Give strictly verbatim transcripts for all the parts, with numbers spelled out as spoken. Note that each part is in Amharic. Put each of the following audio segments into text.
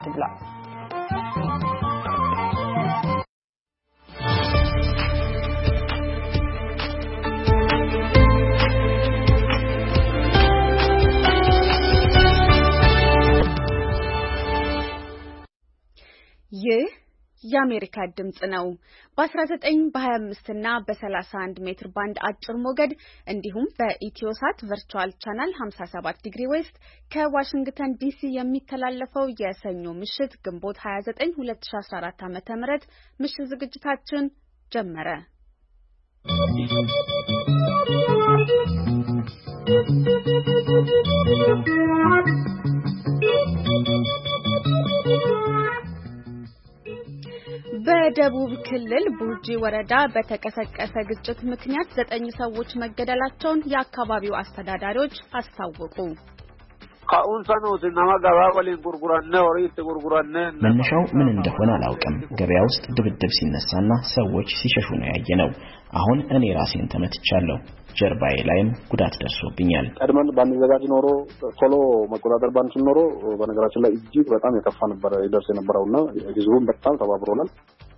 ትብላ ይህ የአሜሪካ ድምጽ ነው። በ19 በ25 እና በ31 ሜትር ባንድ አጭር ሞገድ እንዲሁም በኢትዮሳት ቨርቹዋል ቻናል ሃምሳ ሰባት ዲግሪ ዌስት ከዋሽንግተን ዲሲ የሚተላለፈው የሰኞ ምሽት ግንቦት ሃያ ዘጠኝ ሁለት ሺህ አስራ አራት ዓ.ም ምሽት ዝግጅታችን ጀመረ። በደቡብ ክልል ቡርጂ ወረዳ በተቀሰቀሰ ግጭት ምክንያት ዘጠኝ ሰዎች መገደላቸውን የአካባቢው አስተዳዳሪዎች አስታወቁ። መነሻው ምን እንደሆነ አላውቅም። ገበያ ውስጥ ድብድብ ሲነሳና ሰዎች ሲሸሹ ነው ያየነው። አሁን እኔ ራሴን ተመትቻለሁ። ጀርባዬ ላይም ጉዳት ደርሶብኛል። ቀድመን ባንዘጋጅ ኖሮ ቶሎ መቆጣጠር ባንችል ኖሮ በነገራችን ላይ እጅግ በጣም የከፋ ነበር ይደርስ የነበረውና ህዝቡም በጣም ተባብሮናል።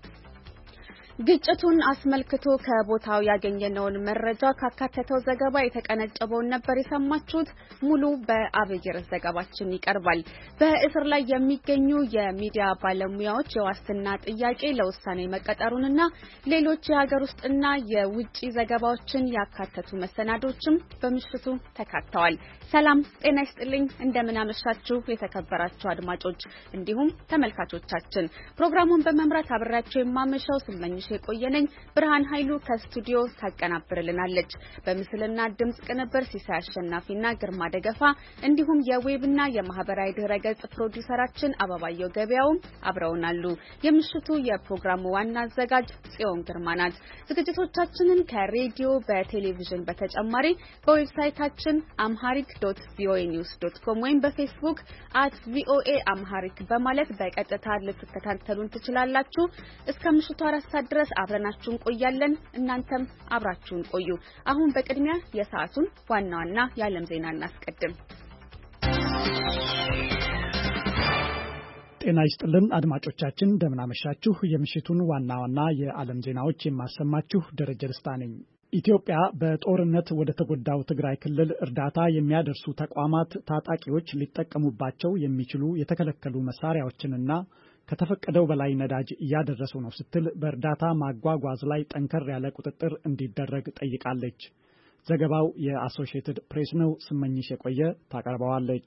ግጭቱን አስመልክቶ ከቦታው ያገኘነውን መረጃ ካካተተው ዘገባ የተቀነጨበውን ነበር የሰማችሁት። ሙሉ በአብይ ርዕስ ዘገባችን ይቀርባል። በእስር ላይ የሚገኙ የሚዲያ ባለሙያዎች የዋስትና ጥያቄ ለውሳኔ መቀጠሩንና ሌሎች የሀገር ውስጥና የውጭ ዘገባዎችን ያካተቱ መሰናዶችም በምሽቱ ተካተዋል። ሰላም ጤና ይስጥልኝ። እንደምን አመሻችሁ የተከበራችሁ አድማጮች እንዲሁም ተመልካቾቻችን። ፕሮግራሙን በመምራት አብራችሁ የማመሻው ስመኝ የቆየነኝ ብርሃን ኃይሉ ከስቱዲዮ ታቀናብርልናለች። በምስልና ድምጽ ቅንብር ሲሳይ አሸናፊና ግርማ ደገፋ እንዲሁም የዌብና የማህበራዊ ድረገጽ ፕሮዲዩሰራችን አበባየው ገበያው አብረውናሉ። የምሽቱ የፕሮግራሙ ዋና አዘጋጅ ጽዮን ግርማ ናት። ዝግጅቶቻችንን ከሬዲዮ በቴሌቪዥን በተጨማሪ በዌብሳይታችን አምሃሪክ ዶት ቪኦኤ ኒውስ ዶት ኮም ወይም በፌስቡክ አት ቪኦኤ አምሃሪክ በማለት በቀጥታ ልትከታተሉን ትችላላችሁ። እስከ ምሽቱ አራት ሰዓት ድረስ አብረናችሁን ቆያለን። እናንተም አብራችሁን ቆዩ። አሁን በቅድሚያ የሰዓቱን ዋና ዋና የዓለም ዜና እናስቀድም። ጤና ይስጥልን አድማጮቻችን፣ እንደምን አመሻችሁ። የምሽቱን ዋና ዋና የዓለም ዜናዎች የማሰማችሁ ደረጀ ደስታ ነኝ። ኢትዮጵያ በጦርነት ወደ ተጎዳው ትግራይ ክልል እርዳታ የሚያደርሱ ተቋማት ታጣቂዎች ሊጠቀሙባቸው የሚችሉ የተከለከሉ መሳሪያዎችንና ከተፈቀደው በላይ ነዳጅ እያደረሱ ነው ስትል በእርዳታ ማጓጓዝ ላይ ጠንከር ያለ ቁጥጥር እንዲደረግ ጠይቃለች። ዘገባው የአሶሺየትድ ፕሬስ ነው። ስመኝሽ የቆየ ታቀርበዋለች።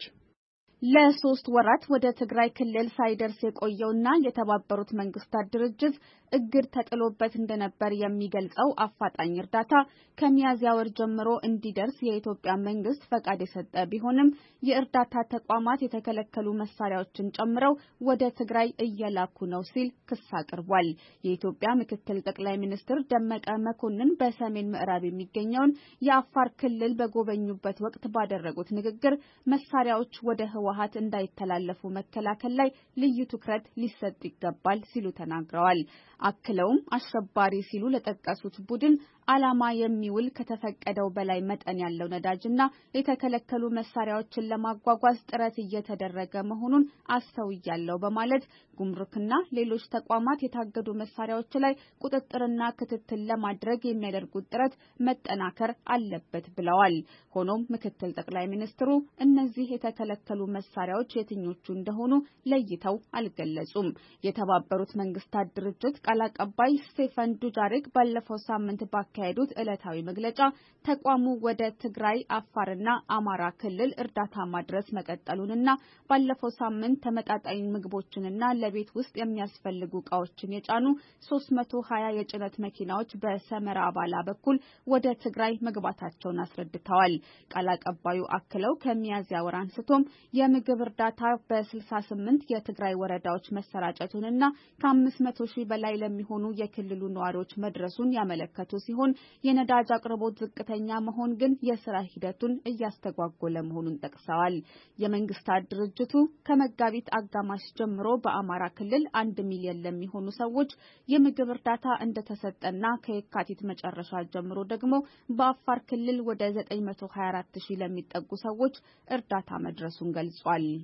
ለሶስት ወራት ወደ ትግራይ ክልል ሳይደርስ የቆየውና የተባበሩት መንግስታት ድርጅት እግድ ተጥሎበት እንደነበር የሚገልጸው አፋጣኝ እርዳታ ከሚያዝያ ወር ጀምሮ እንዲደርስ የኢትዮጵያ መንግስት ፈቃድ የሰጠ ቢሆንም የእርዳታ ተቋማት የተከለከሉ መሳሪያዎችን ጨምረው ወደ ትግራይ እየላኩ ነው ሲል ክስ አቅርቧል። የኢትዮጵያ ምክትል ጠቅላይ ሚኒስትር ደመቀ መኮንን በሰሜን ምዕራብ የሚገኘውን የአፋር ክልል በጎበኙበት ወቅት ባደረጉት ንግግር መሳሪያዎች ወደ ህወሓት እንዳይተላለፉ መከላከል ላይ ልዩ ትኩረት ሊሰጥ ይገባል ሲሉ ተናግረዋል። አክለውም አሸባሪ ሲሉ ለጠቀሱት ቡድን ዓላማ የሚውል ከተፈቀደው በላይ መጠን ያለው ነዳጅና የተከለከሉ መሳሪያዎችን ለማጓጓዝ ጥረት እየተደረገ መሆኑን አስተውያለሁ በማለት ጉምሩክና ሌሎች ተቋማት የታገዱ መሳሪያዎች ላይ ቁጥጥርና ክትትል ለማድረግ የሚያደርጉት ጥረት መጠናከር አለበት ብለዋል። ሆኖም ምክትል ጠቅላይ ሚኒስትሩ እነዚህ የተከለከሉ መሳሪያዎች የትኞቹ እንደሆኑ ለይተው አልገለጹም። የተባበሩት መንግስታት ድርጅት ቃል አቀባይ ስቴፈን ዱጃሪክ ባለፈው ሳምንት ባካሄዱት ዕለታዊ መግለጫ ተቋሙ ወደ ትግራይ፣ አፋርና አማራ ክልል እርዳታ ማድረስ መቀጠሉንና ባለፈው ሳምንት ተመጣጣኝ ምግቦችንና ለቤት ውስጥ የሚያስፈልጉ ዕቃዎችን የጫኑ ሶስት መቶ ሀያ የጭነት መኪናዎች በሰመራ አባላ በኩል ወደ ትግራይ መግባታቸውን አስረድተዋል። ቃል አቀባዩ አክለው ከሚያዝያ ወር አንስቶም የምግብ እርዳታ በስልሳ ስምንት የትግራይ ወረዳዎች መሰራጨቱንና ከአምስት መቶ ሺህ በላይ ለሚሆኑ የክልሉ ነዋሪዎች መድረሱን ያመለከቱ ሲሆን የነዳጅ አቅርቦት ዝቅተኛ መሆን ግን የስራ ሂደቱን እያስተጓጎለ መሆኑን ጠቅሰዋል። የመንግስታት ድርጅቱ ከመጋቢት አጋማሽ ጀምሮ በአማራ ክልል አንድ ሚሊዮን ለሚሆኑ ሰዎች የምግብ እርዳታ እንደተሰጠና ከየካቲት መጨረሻ ጀምሮ ደግሞ በአፋር ክልል ወደ ዘጠኝ መቶ ሀያ አራት ሺህ ለሚጠጉ ሰዎች እርዳታ መድረሱን ገልጿል።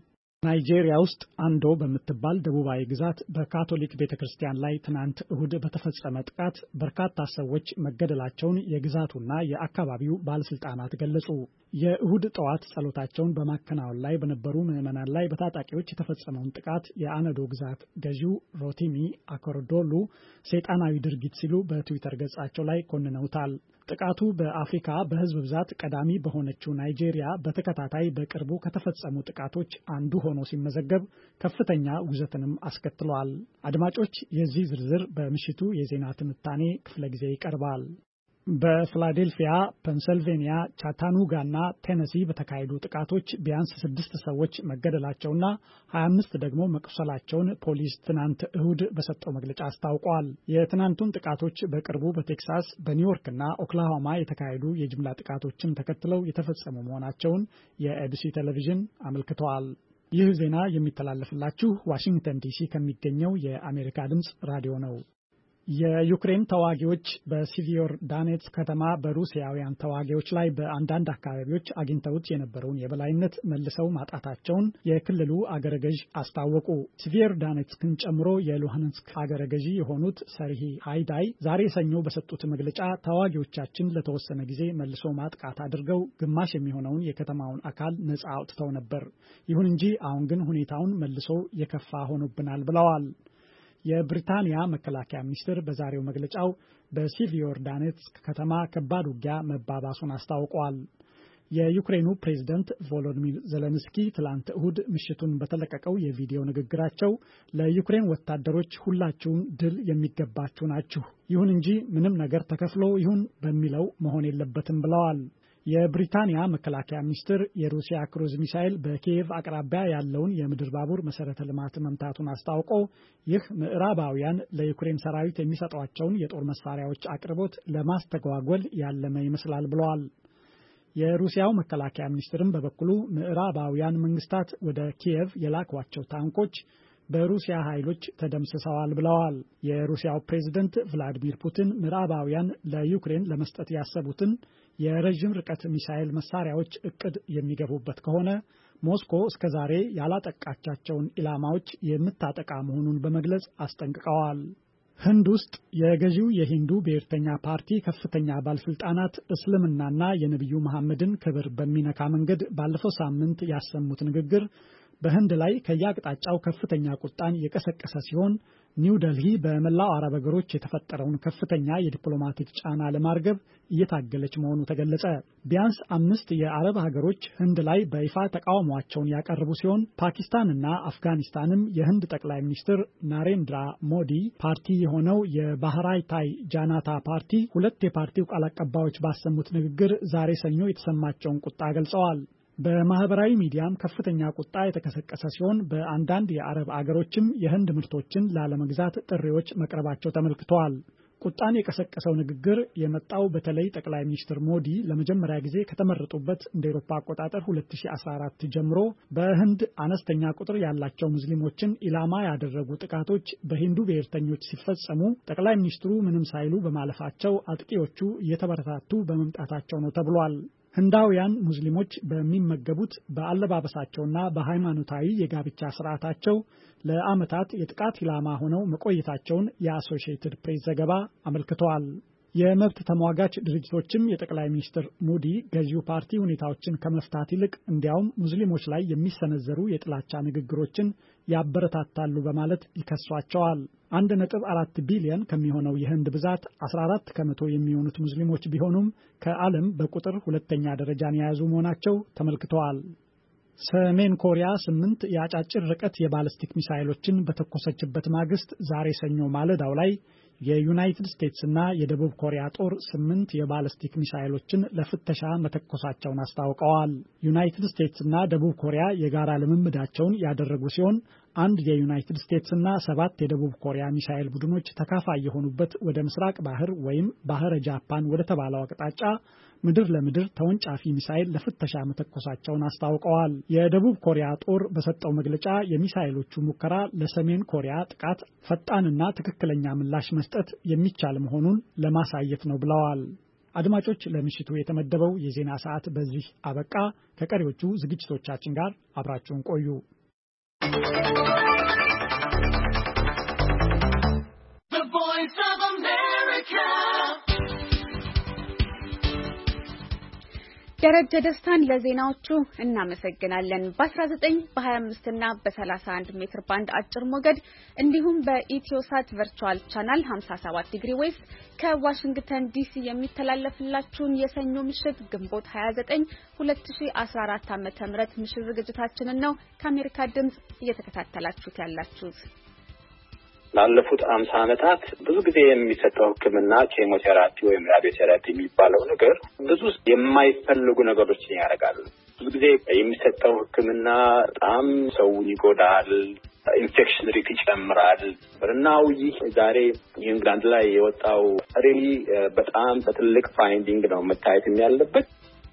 ናይጄሪያ ውስጥ አንዶ በምትባል ደቡባዊ ግዛት በካቶሊክ ቤተክርስቲያን ላይ ትናንት እሁድ በተፈጸመ ጥቃት በርካታ ሰዎች መገደላቸውን የግዛቱና የአካባቢው ባለስልጣናት ገለጹ። የእሁድ ጠዋት ጸሎታቸውን በማከናወን ላይ በነበሩ ምዕመናን ላይ በታጣቂዎች የተፈጸመውን ጥቃት የአነዶ ግዛት ገዢው ሮቲሚ አኮርዶሉ ሰይጣናዊ ድርጊት ሲሉ በትዊተር ገጻቸው ላይ ኮንነውታል። ጥቃቱ በአፍሪካ በህዝብ ብዛት ቀዳሚ በሆነችው ናይጄሪያ በተከታታይ በቅርቡ ከተፈጸሙ ጥቃቶች አንዱ ሆኖ ሲመዘገብ ከፍተኛ ውግዘትንም አስከትሏል። አድማጮች፣ የዚህ ዝርዝር በምሽቱ የዜና ትንታኔ ክፍለ ጊዜ ይቀርባል። በፊላዴልፊያ፣ ፔንሲልቬኒያ፣ ቻታኑጋና ቴነሲ በተካሄዱ ጥቃቶች ቢያንስ ስድስት ሰዎች መገደላቸውና ሀያ አምስት ደግሞ መቁሰላቸውን ፖሊስ ትናንት እሁድ በሰጠው መግለጫ አስታውቋል። የትናንቱን ጥቃቶች በቅርቡ በቴክሳስ፣ በኒውዮርክና ኦክላሆማ የተካሄዱ የጅምላ ጥቃቶችን ተከትለው የተፈጸሙ መሆናቸውን የኤቢሲ ቴሌቪዥን አመልክተዋል። ይህ ዜና የሚተላለፍላችሁ ዋሽንግተን ዲሲ ከሚገኘው የአሜሪካ ድምፅ ራዲዮ ነው። የዩክሬን ተዋጊዎች በሲቪዮርዳኔትስ ከተማ በሩሲያውያን ተዋጊዎች ላይ በአንዳንድ አካባቢዎች አግኝተውት የነበረውን የበላይነት መልሰው ማጣታቸውን የክልሉ አገረ ገዥ አስታወቁ። ሲቪዮርዳኔትስክን ጨምሮ የሉሃንስክ አገረ ገዢ የሆኑት ሰርሂ ሃይዳይ ዛሬ ሰኞ በሰጡት መግለጫ ተዋጊዎቻችን ለተወሰነ ጊዜ መልሶ ማጥቃት አድርገው ግማሽ የሚሆነውን የከተማውን አካል ነጻ አውጥተው ነበር። ይሁን እንጂ አሁን ግን ሁኔታውን መልሶ የከፋ ሆኖብናል ብለዋል። የብሪታንያ መከላከያ ሚኒስትር በዛሬው መግለጫው በሲቪዮርዳኔትስክ ከተማ ከባድ ውጊያ መባባሱን አስታውቋል። የዩክሬኑ ፕሬዝዳንት ቮሎዲሚር ዜሌንስኪ ትላንት እሁድ ምሽቱን በተለቀቀው የቪዲዮ ንግግራቸው ለዩክሬን ወታደሮች ሁላችሁም ድል የሚገባችሁ ናችሁ፣ ይሁን እንጂ ምንም ነገር ተከፍሎ ይሁን በሚለው መሆን የለበትም ብለዋል። የብሪታንያ መከላከያ ሚኒስትር የሩሲያ ክሩዝ ሚሳኤል በኪየቭ አቅራቢያ ያለውን የምድር ባቡር መሰረተ ልማት መምታቱን አስታውቆ ይህ ምዕራባውያን ለዩክሬን ሰራዊት የሚሰጧቸውን የጦር መሳሪያዎች አቅርቦት ለማስተጓጎል ያለመ ይመስላል ብለዋል። የሩሲያው መከላከያ ሚኒስትርም በበኩሉ ምዕራባውያን መንግስታት ወደ ኪየቭ የላኳቸው ታንኮች በሩሲያ ኃይሎች ተደምስሰዋል ብለዋል። የሩሲያው ፕሬዝዳንት ቭላዲሚር ፑቲን ምዕራባውያን ለዩክሬን ለመስጠት ያሰቡትን የረዥም ርቀት ሚሳኤል መሳሪያዎች እቅድ የሚገቡበት ከሆነ ሞስኮ እስከዛሬ ያላጠቃቻቸውን ኢላማዎች የምታጠቃ መሆኑን በመግለጽ አስጠንቅቀዋል። ህንድ ውስጥ የገዢው የሂንዱ ብሔርተኛ ፓርቲ ከፍተኛ ባለስልጣናት እስልምናና የነቢዩ መሐመድን ክብር በሚነካ መንገድ ባለፈው ሳምንት ያሰሙት ንግግር በህንድ ላይ ከያቅጣጫው ከፍተኛ ቁጣን የቀሰቀሰ ሲሆን ኒው ዴልሂ በመላው አረብ ሀገሮች የተፈጠረውን ከፍተኛ የዲፕሎማቲክ ጫና ለማርገብ እየታገለች መሆኑ ተገለጸ። ቢያንስ አምስት የአረብ ሀገሮች ህንድ ላይ በይፋ ተቃውሟቸውን ያቀረቡ ሲሆን ፓኪስታንና አፍጋኒስታንም የህንድ ጠቅላይ ሚኒስትር ናሬንድራ ሞዲ ፓርቲ የሆነው የባህራይታይ ጃናታ ፓርቲ ሁለት የፓርቲው ቃል አቀባዮች ባሰሙት ንግግር ዛሬ ሰኞ የተሰማቸውን ቁጣ ገልጸዋል። በማህበራዊ ሚዲያም ከፍተኛ ቁጣ የተቀሰቀሰ ሲሆን በአንዳንድ የአረብ አገሮችም የህንድ ምርቶችን ላለመግዛት ጥሪዎች መቅረባቸው ተመልክተዋል። ቁጣን የቀሰቀሰው ንግግር የመጣው በተለይ ጠቅላይ ሚኒስትር ሞዲ ለመጀመሪያ ጊዜ ከተመረጡበት እንደ ኤሮፓ አቆጣጠር ሁለት ሺህ አስራ አራት ጀምሮ በህንድ አነስተኛ ቁጥር ያላቸው ሙስሊሞችን ኢላማ ያደረጉ ጥቃቶች በሂንዱ ብሔርተኞች ሲፈጸሙ ጠቅላይ ሚኒስትሩ ምንም ሳይሉ በማለፋቸው አጥቂዎቹ እየተበረታቱ በመምጣታቸው ነው ተብሏል። ህንዳውያን ሙስሊሞች በሚመገቡት በአለባበሳቸውና በሃይማኖታዊ የጋብቻ ስርዓታቸው ለዓመታት የጥቃት ኢላማ ሆነው መቆየታቸውን የአሶሺየትድ ፕሬስ ዘገባ አመልክተዋል። የመብት ተሟጋች ድርጅቶችም የጠቅላይ ሚኒስትር ሞዲ ገዢው ፓርቲ ሁኔታዎችን ከመፍታት ይልቅ እንዲያውም ሙስሊሞች ላይ የሚሰነዘሩ የጥላቻ ንግግሮችን ያበረታታሉ በማለት ይከሷቸዋል። አንድ ነጥብ አራት ቢሊዮን ከሚሆነው የህንድ ብዛት አስራ አራት ከመቶ የሚሆኑት ሙስሊሞች ቢሆኑም ከዓለም በቁጥር ሁለተኛ ደረጃን የያዙ መሆናቸው ተመልክተዋል። ሰሜን ኮሪያ ስምንት የአጫጭር ርቀት የባሊስቲክ ሚሳይሎችን በተኮሰችበት ማግስት ዛሬ ሰኞ ማለዳው ላይ የዩናይትድ ስቴትስና የደቡብ ኮሪያ ጦር ስምንት የባሊስቲክ ሚሳይሎችን ለፍተሻ መተኮሳቸውን አስታውቀዋል። ዩናይትድ ስቴትስና ደቡብ ኮሪያ የጋራ ልምምዳቸውን ያደረጉ ሲሆን አንድ የዩናይትድ ስቴትስና ሰባት የደቡብ ኮሪያ ሚሳይል ቡድኖች ተካፋይ የሆኑበት ወደ ምስራቅ ባህር ወይም ባህረ ጃፓን ወደ ተባለው አቅጣጫ ምድር ለምድር ተወንጫፊ ሚሳይል ለፍተሻ መተኮሳቸውን አስታውቀዋል። የደቡብ ኮሪያ ጦር በሰጠው መግለጫ የሚሳይሎቹ ሙከራ ለሰሜን ኮሪያ ጥቃት ፈጣንና ትክክለኛ ምላሽ መስጠት የሚቻል መሆኑን ለማሳየት ነው ብለዋል። አድማጮች፣ ለምሽቱ የተመደበው የዜና ሰዓት በዚህ አበቃ። ከቀሪዎቹ ዝግጅቶቻችን ጋር አብራችሁን ቆዩ። ደረጀ ደስታን ለዜናዎቹ እናመሰግናለን። በ19 በ25 እና በ31 ሜትር ባንድ አጭር ሞገድ እንዲሁም በኢትዮሳት ቨርቹዋል ቻናል ሃምሳ ሰባት ዲግሪ ዌስት ከዋሽንግተን ዲሲ የሚተላለፍላችሁን የሰኞ ምሽት ግንቦት ሃያ ዘጠኝ ሁለት ሺህ አስራ አራት ዓመተ ምህረት ምሽት ዝግጅታችንን ነው ከአሜሪካ ድምጽ እየተከታተላችሁት ያላችሁት። ላለፉት አምሳ ዓመታት ብዙ ጊዜ የሚሰጠው ሕክምና ኬሞቴራፒ ወይም ራዲዮቴራፒ የሚባለው ነገር ብዙ የማይፈልጉ ነገሮችን ያደርጋል። ብዙ ጊዜ የሚሰጠው ሕክምና በጣም ሰውን ይጎዳል፣ ኢንፌክሽን ሪት ይጨምራል። በርናው ይህ ዛሬ ኢንግላንድ ላይ የወጣው ሪሊ በጣም በትልቅ ፋይንዲንግ ነው መታየት ያለበት።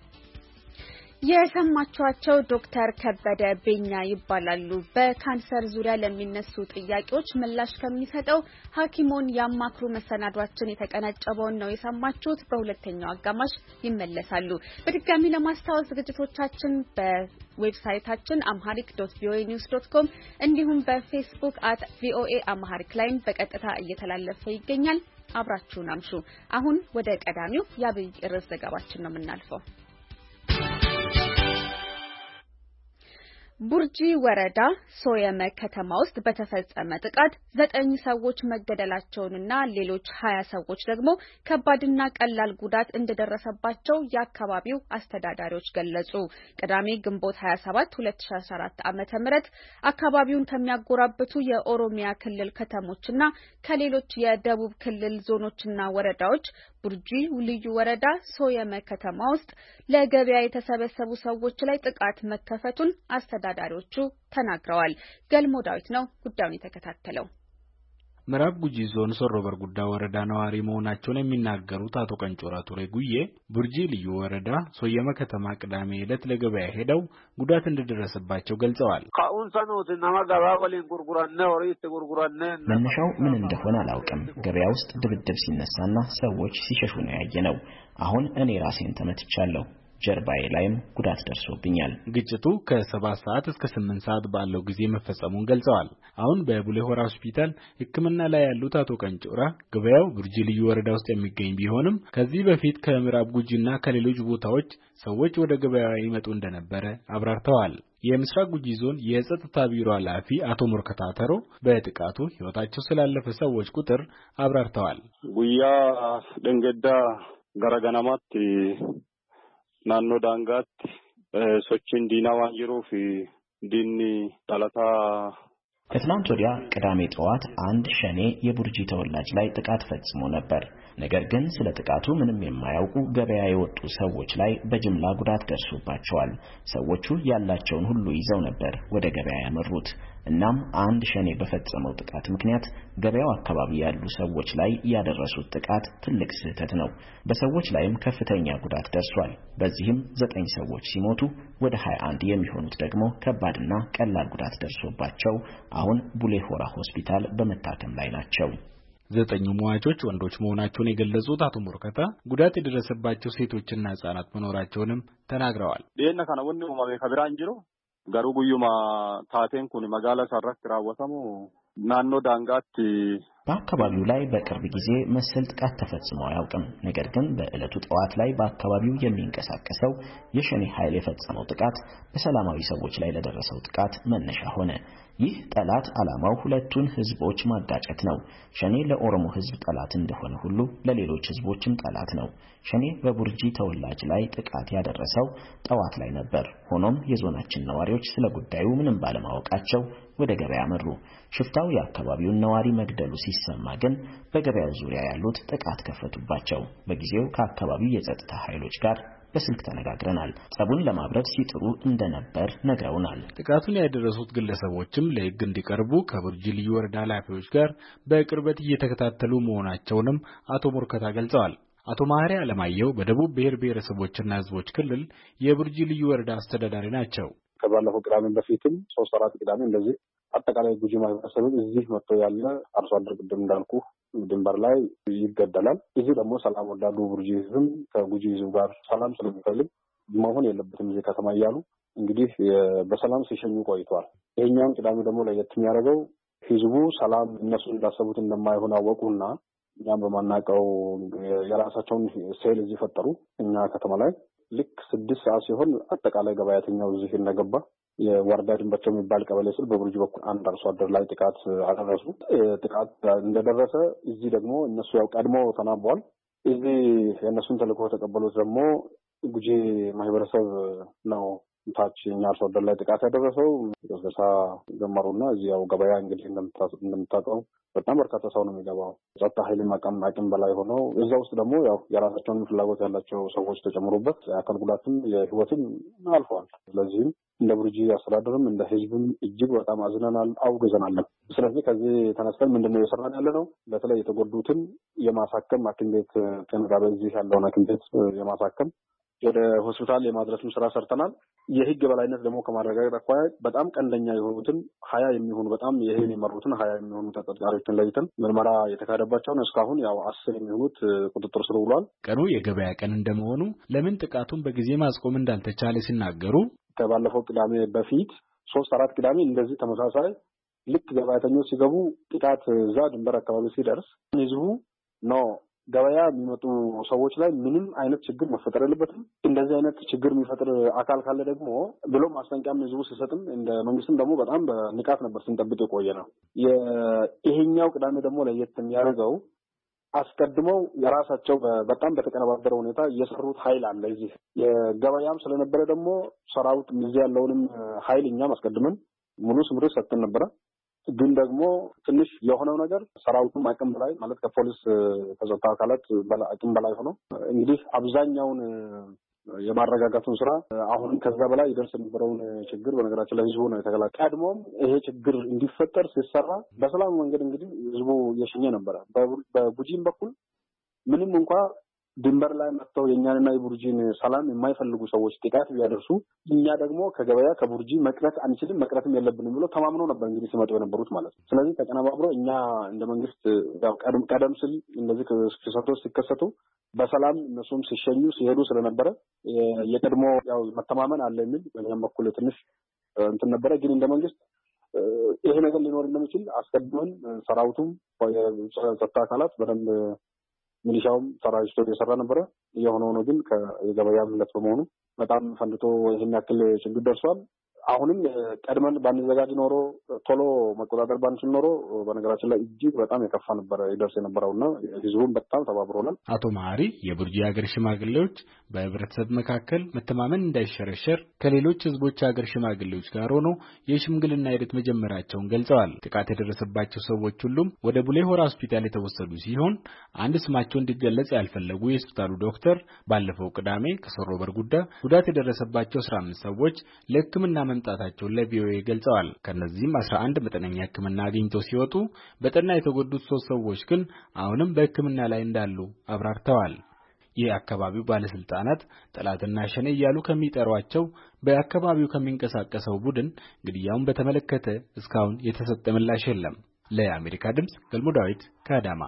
የሰማችኋቸው ዶክተር ከበደ ቤኛ ይባላሉ። በካንሰር ዙሪያ ለሚነሱ ጥያቄዎች ምላሽ ከሚሰጠው ሐኪሞን ያማክሩ መሰናዷችን የተቀነጨበውን ነው የሰማችሁት። በሁለተኛው አጋማሽ ይመለሳሉ። በድጋሚ ለማስታወስ ዝግጅቶቻችን በዌብሳይታችን amharic dot v o a news dot com እንዲሁም በፌስቡክ at ቪኦኤ amharic ላይ በቀጥታ እየተላለፈ ይገኛል። አብራችሁን አምሹ። አሁን ወደ ቀዳሚው የአብይ ርዕስ ዘገባችን ነው የምናልፈው። ቡርጂ ወረዳ ሶየመ ከተማ ውስጥ በተፈጸመ ጥቃት ዘጠኝ ሰዎች መገደላቸውንና ሌሎች ሀያ ሰዎች ደግሞ ከባድና ቀላል ጉዳት እንደደረሰባቸው የአካባቢው አስተዳዳሪዎች ገለጹ። ቅዳሜ ግንቦት ሃያ ሰባት ሁለት ሺህ አስራ አራት ዓመተ ምህረት አካባቢውን ከሚያጎራብቱ የኦሮሚያ ክልል ከተሞችና ከሌሎች የደቡብ ክልል ዞኖችና ወረዳዎች ቡርጂ ልዩ ወረዳ ሶየመ ከተማ ውስጥ ለገበያ የተሰበሰቡ ሰዎች ላይ ጥቃት መከፈቱን አስተዳዳሪዎቹ ተናግረዋል። ገልሞ ዳዊት ነው ጉዳዩን የተከታተለው። ምዕራብ ጉጂ ዞን ሶሮ በርጉዳ ወረዳ ነዋሪ መሆናቸውን የሚናገሩት አቶ ቀንጮራ ቱሬ ጉዬ ቡርጂ ልዩ ወረዳ ሶየመ ከተማ ቅዳሜ ዕለት ለገበያ ሄደው ጉዳት እንደደረሰባቸው ገልጸዋል። መነሻው ምን እንደሆነ አላውቅም። ገበያ ውስጥ ድብድብ ሲነሳና ሰዎች ሲሸሹ ነው ያየነው። አሁን እኔ ራሴን ተመትቻለሁ። ጀርባዬ ላይም ጉዳት ደርሶብኛል። ግጭቱ ከሰባት ሰዓት እስከ ስምንት ሰዓት ባለው ጊዜ መፈጸሙን ገልጸዋል። አሁን በቡሌ ሆራ ሆስፒታል ሕክምና ላይ ያሉት አቶ ቀንጮራ ገበያው ቡርጂ ልዩ ወረዳ ውስጥ የሚገኝ ቢሆንም ከዚህ በፊት ከምዕራብ ጉጂና ከሌሎች ቦታዎች ሰዎች ወደ ገበያው ይመጡ እንደነበረ አብራርተዋል። የምስራቅ ጉጂ ዞን የጸጥታ ቢሮ ኃላፊ አቶ ሙርከታተሮ በጥቃቱ ሕይወታቸው ስላለፈ ሰዎች ቁጥር አብራርተዋል። ጉያ ደንገዳ ገራገናማት ናኖ ዳንጋት ሶችን ዲናዋን ይሮፍ ዲኒ ጣላታ ከትናንት ወዲያ ቅዳሜ ጠዋት አንድ ሸኔ የቡርጂ ተወላጅ ላይ ጥቃት ፈጽሞ ነበር። ነገር ግን ስለ ጥቃቱ ምንም የማያውቁ ገበያ የወጡ ሰዎች ላይ በጅምላ ጉዳት ደርሶባቸዋል። ሰዎቹ ያላቸውን ሁሉ ይዘው ነበር ወደ ገበያ ያመሩት። እናም አንድ ሸኔ በፈጸመው ጥቃት ምክንያት ገበያው አካባቢ ያሉ ሰዎች ላይ ያደረሱት ጥቃት ትልቅ ስህተት ነው። በሰዎች ላይም ከፍተኛ ጉዳት ደርሷል። በዚህም ዘጠኝ ሰዎች ሲሞቱ ወደ ሃያ አንድ የሚሆኑት ደግሞ ከባድና ቀላል ጉዳት ደርሶባቸው አሁን ቡሌ ሆራ ሆስፒታል በመታከም ላይ ናቸው። ዘጠኙ ሟቾች ወንዶች መሆናቸውን የገለጹት አቶ ሙርከታ ጉዳት የደረሰባቸው ሴቶችና ህጻናት መኖራቸውንም ተናግረዋል። ዲና ካና ወንዱ ማበ ከብራን ጅሮ ጋሩ ጉዩማ ታቴን ኩኒ መጋላ ሰራክ ራወተሙ ናኖ ዳንጋት በአካባቢው ላይ በቅርብ ጊዜ መሰል ጥቃት ተፈጽሞ አያውቅም። ነገር ግን በእለቱ ጠዋት ላይ በአካባቢው የሚንቀሳቀሰው የሸኔ ኃይል የፈጸመው ጥቃት በሰላማዊ ሰዎች ላይ ለደረሰው ጥቃት መነሻ ሆነ። ይህ ጠላት ዓላማው ሁለቱን ህዝቦች ማጋጨት ነው። ሸኔ ለኦሮሞ ህዝብ ጠላት እንደሆነ ሁሉ ለሌሎች ህዝቦችም ጠላት ነው። ሸኔ በቡርጂ ተወላጅ ላይ ጥቃት ያደረሰው ጠዋት ላይ ነበር። ሆኖም የዞናችን ነዋሪዎች ስለ ጉዳዩ ምንም ባለማወቃቸው ወደ ገበያ መሩ። ሽፍታው የአካባቢውን ነዋሪ መግደሉ ሲሰማ ግን በገበያው ዙሪያ ያሉት ጥቃት ከፈቱባቸው። በጊዜው ከአካባቢው የጸጥታ ኃይሎች ጋር በስልክ ተነጋግረናል። ጸቡን ለማብረድ ሲጥሩ እንደነበር ነግረውናል። ጥቃቱን ያደረሱት ግለሰቦችም ለህግ እንዲቀርቡ ከቡርጂ ልዩ ወረዳ ኃላፊዎች ጋር በቅርበት እየተከታተሉ መሆናቸውንም አቶ ሙርከታ ገልጸዋል። አቶ ማህሪ አለማየሁ በደቡብ ብሔር ብሔረሰቦችና ህዝቦች ክልል የቡርጂ ልዩ ወረዳ አስተዳዳሪ ናቸው። ከባለፈው ቅዳሜ በፊትም ሶስት አራት ቅዳሜ እንደዚህ አጠቃላይ ጉጂ ማህበረሰብ እዚህ መጥቶ ያለ አርሶ አደር ቅድም እንዳልኩ ድንበር ላይ ይገደላል። እዚህ ደግሞ ሰላም ወዳዱ ቡርጂ ህዝብ ከጉጂ ህዝብ ጋር ሰላም ስለሚፈልግ መሆን የለበትም እዚህ ከተማ እያሉ እንግዲህ በሰላም ሲሸኙ ቆይቷል። ይሄኛውን ቅዳሜ ደግሞ ለየት የሚያደርገው ህዝቡ ሰላም እነሱ እንዳሰቡት እንደማይሆን አወቁና እኛም በማናውቀው የራሳቸውን ሴል እዚህ ፈጠሩ። እኛ ከተማ ላይ ልክ ስድስት ሰዓት ሲሆን አጠቃላይ ገበያተኛው እዚህ እንደገባ የወረዳ ድንበቸው የሚባል ቀበሌ ስል በቡርጂ በኩል አንድ አርሶ አደር ላይ ጥቃት አደረሱ። ጥቃት እንደደረሰ እዚህ ደግሞ እነሱ ያው ቀድሞ ተናቧል። እዚህ የእነሱን ተልዕኮ ተቀበሉት ደግሞ ጉጂ ማህበረሰብ ነው ታች እኛ አርሶ አደር ላይ ጥቃት ያደረሰው። ገሰሳ ጀመሩና እዚያው ገበያ እንግዲህ እንደምታውቀው በጣም በርካታ ሰው ነው የሚገባው። ጸጥታ ኃይል ማቀም አቅም በላይ ሆኖ እዛ ውስጥ ደግሞ ያው የራሳቸውን ፍላጎት ያላቸው ሰዎች ተጨምሮበት የአካል ጉዳትም የህይወትም አልፈዋል። ስለዚህም እንደ ቡርጂ አስተዳደርም እንደ ህዝብም እጅግ በጣም አዝነናል፣ አውግዘናል። ስለዚህ ከዚህ ተነስተን ምንድነው የሰራን ያለ ነው በተለይ የተጎዱትን የማሳከም ሐኪም ቤት ከነጋበ እዚህ ያለውን ሐኪም ቤት የማሳከም ወደ ሆስፒታል የማድረስም ስራ ሰርተናል። የህግ በላይነት ደግሞ ከማረጋገጥ አኳያ በጣም ቀንደኛ የሆኑትን ሀያ የሚሆኑ በጣም ይሄን የመሩትን ሀያ የሚሆኑ ተጠርጣሪዎችን ለይተን ምርመራ የተካሄደባቸውን እስካሁን ያው አስር የሚሆኑት ቁጥጥር ስር ውሏል። ቀኑ የገበያ ቀን እንደመሆኑ ለምን ጥቃቱን በጊዜ ማስቆም እንዳልተቻለ ሲናገሩ ከባለፈው ቅዳሜ በፊት ሶስት አራት ቅዳሜ እንደዚህ ተመሳሳይ ልክ ገበያተኞች ሲገቡ ጥቃት እዛ ድንበር አካባቢ ሲደርስ ህዝቡ ነው ገበያ የሚመጡ ሰዎች ላይ ምንም አይነት ችግር መፈጠር የለበትም። እንደዚህ አይነት ችግር የሚፈጥር አካል ካለ ደግሞ ብሎ ማስጠንቀቂያም ህዝቡ ሲሰጥም እንደ መንግስትም ደግሞ በጣም በንቃት ነበር ስንጠብቅ የቆየ ነው። ይሄኛው ቅዳሜ ደግሞ ለየት የሚያደርገው አስቀድመው የራሳቸው በጣም በተቀነባበረ ሁኔታ የሰሩት ኃይል አለ። እዚህ የገበያም ስለነበረ ደግሞ ሰራዊት እዚህ ያለውንም ኃይል እኛም አስቀድመን ሙሉ ስምሪት ሰጥተን ነበረ። ግን ደግሞ ትንሽ የሆነው ነገር ሰራዊቱም አቅም በላይ ማለት ከፖሊስ ከጸጥታ አካላት አቅም በላይ ሆኖ እንግዲህ አብዛኛውን የማረጋጋቱን ስራ አሁንም ከዛ በላይ ይደርስ የነበረውን ችግር በነገራችን ላይ ህዝቡ ነው የተከላከለው። ቀድሞም ይሄ ችግር እንዲፈጠር ሲሰራ በሰላም መንገድ እንግዲህ ህዝቡ እየሸኘ ነበረ። በቡጂም በኩል ምንም እንኳን ድንበር ላይ መጥተው የኛንና የቡርጂን ሰላም የማይፈልጉ ሰዎች ጥቃት ቢያደርሱ እኛ ደግሞ ከገበያ ከቡርጂ መቅረት አንችልም መቅረትም የለብንም ብሎ ተማምነው ነበር እንግዲህ ሲመጡ የነበሩት ማለት ነው። ስለዚህ ተቀነባብሮ እኛ እንደ መንግስት ያው ቀደም ቀደም ሲል እንደዚህ ክስተቶች ሲከሰቱ በሰላም እነሱም ሲሸኙ ሲሄዱ ስለነበረ የቀድሞ ያው መተማመን አለ የሚል በእኛም በኩል ትንሽ እንትን ነበረ። ግን እንደ መንግስት ይሄ ነገር ሊኖር እንደሚችል አስቀድመን ሰራዊቱም የጸጥታ አካላት በደንብ ሚሊሻውም ተራጅቶ እየሰራ ነበረ። የሆነው ነው ግን ከገበያ ምለት በመሆኑ በጣም ፈንድቶ ይሄን ያክል ችግር ደርሷል። አሁንም ቀድመን ባንዘጋጅ ኖሮ ቶሎ መቆጣጠር ባንችል ኖሮ በነገራችን ላይ እጅግ በጣም የከፋ ነበር ይደርስ የነበረውና ህዝቡም በጣም ተባብሮናል። አቶ ማሪ የቡርጂ ሀገር ሽማግሌዎች በህብረተሰብ መካከል መተማመን እንዳይሸረሸር ከሌሎች ህዝቦች ሀገር ሽማግሌዎች ጋር ሆኖ የሽምግልና ሂደት መጀመራቸውን ገልጸዋል። ጥቃት የደረሰባቸው ሰዎች ሁሉም ወደ ቡሌ ሆራ ሆስፒታል የተወሰዱ ሲሆን አንድ ስማቸው እንዲገለጽ ያልፈለጉ የሆስፒታሉ ዶክተር ባለፈው ቅዳሜ ከሶሮ በርጉዳ ጉዳት የደረሰባቸው አስራ አምስት ሰዎች ለህክምና መምጣታቸውን ለቪኦኤ ገልጸዋል። ከነዚህም አስራ አንድ መጠነኛ ህክምና አግኝተው ሲወጡ በጠና የተጎዱት ሶስት ሰዎች ግን አሁንም በህክምና ላይ እንዳሉ አብራርተዋል። የአካባቢው ባለስልጣናት ጠላትና ሸኔ እያሉ ከሚጠሯቸው በአካባቢው ከሚንቀሳቀሰው ቡድን ግድያውን በተመለከተ እስካሁን የተሰጠ ምላሽ የለም። ለአሜሪካ ድምጽ ገልሞ ዳዊት ከአዳማ።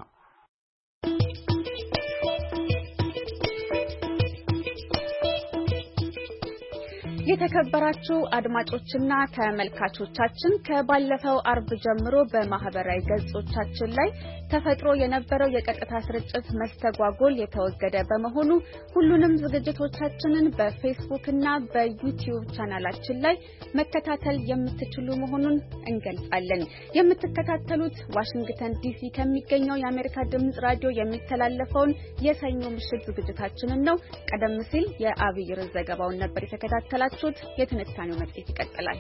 የተከበራችሁ አድማጮችና ተመልካቾቻችን ከባለፈው አርብ ጀምሮ በማህበራዊ ገጾቻችን ላይ ተፈጥሮ የነበረው የቀጥታ ስርጭት መስተጓጎል የተወገደ በመሆኑ ሁሉንም ዝግጅቶቻችንን በፌስቡክና በዩቲዩብ ቻናላችን ላይ መከታተል የምትችሉ መሆኑን እንገልጻለን። የምትከታተሉት ዋሽንግተን ዲሲ ከሚገኘው የአሜሪካ ድምጽ ራዲዮ የሚተላለፈውን የሰኞ ምሽት ዝግጅታችንን ነው። ቀደም ሲል የአብይር ዘገባውን ነበር የተከታተላችሁት። የትንታኔው መጽሔት ይቀጥላል።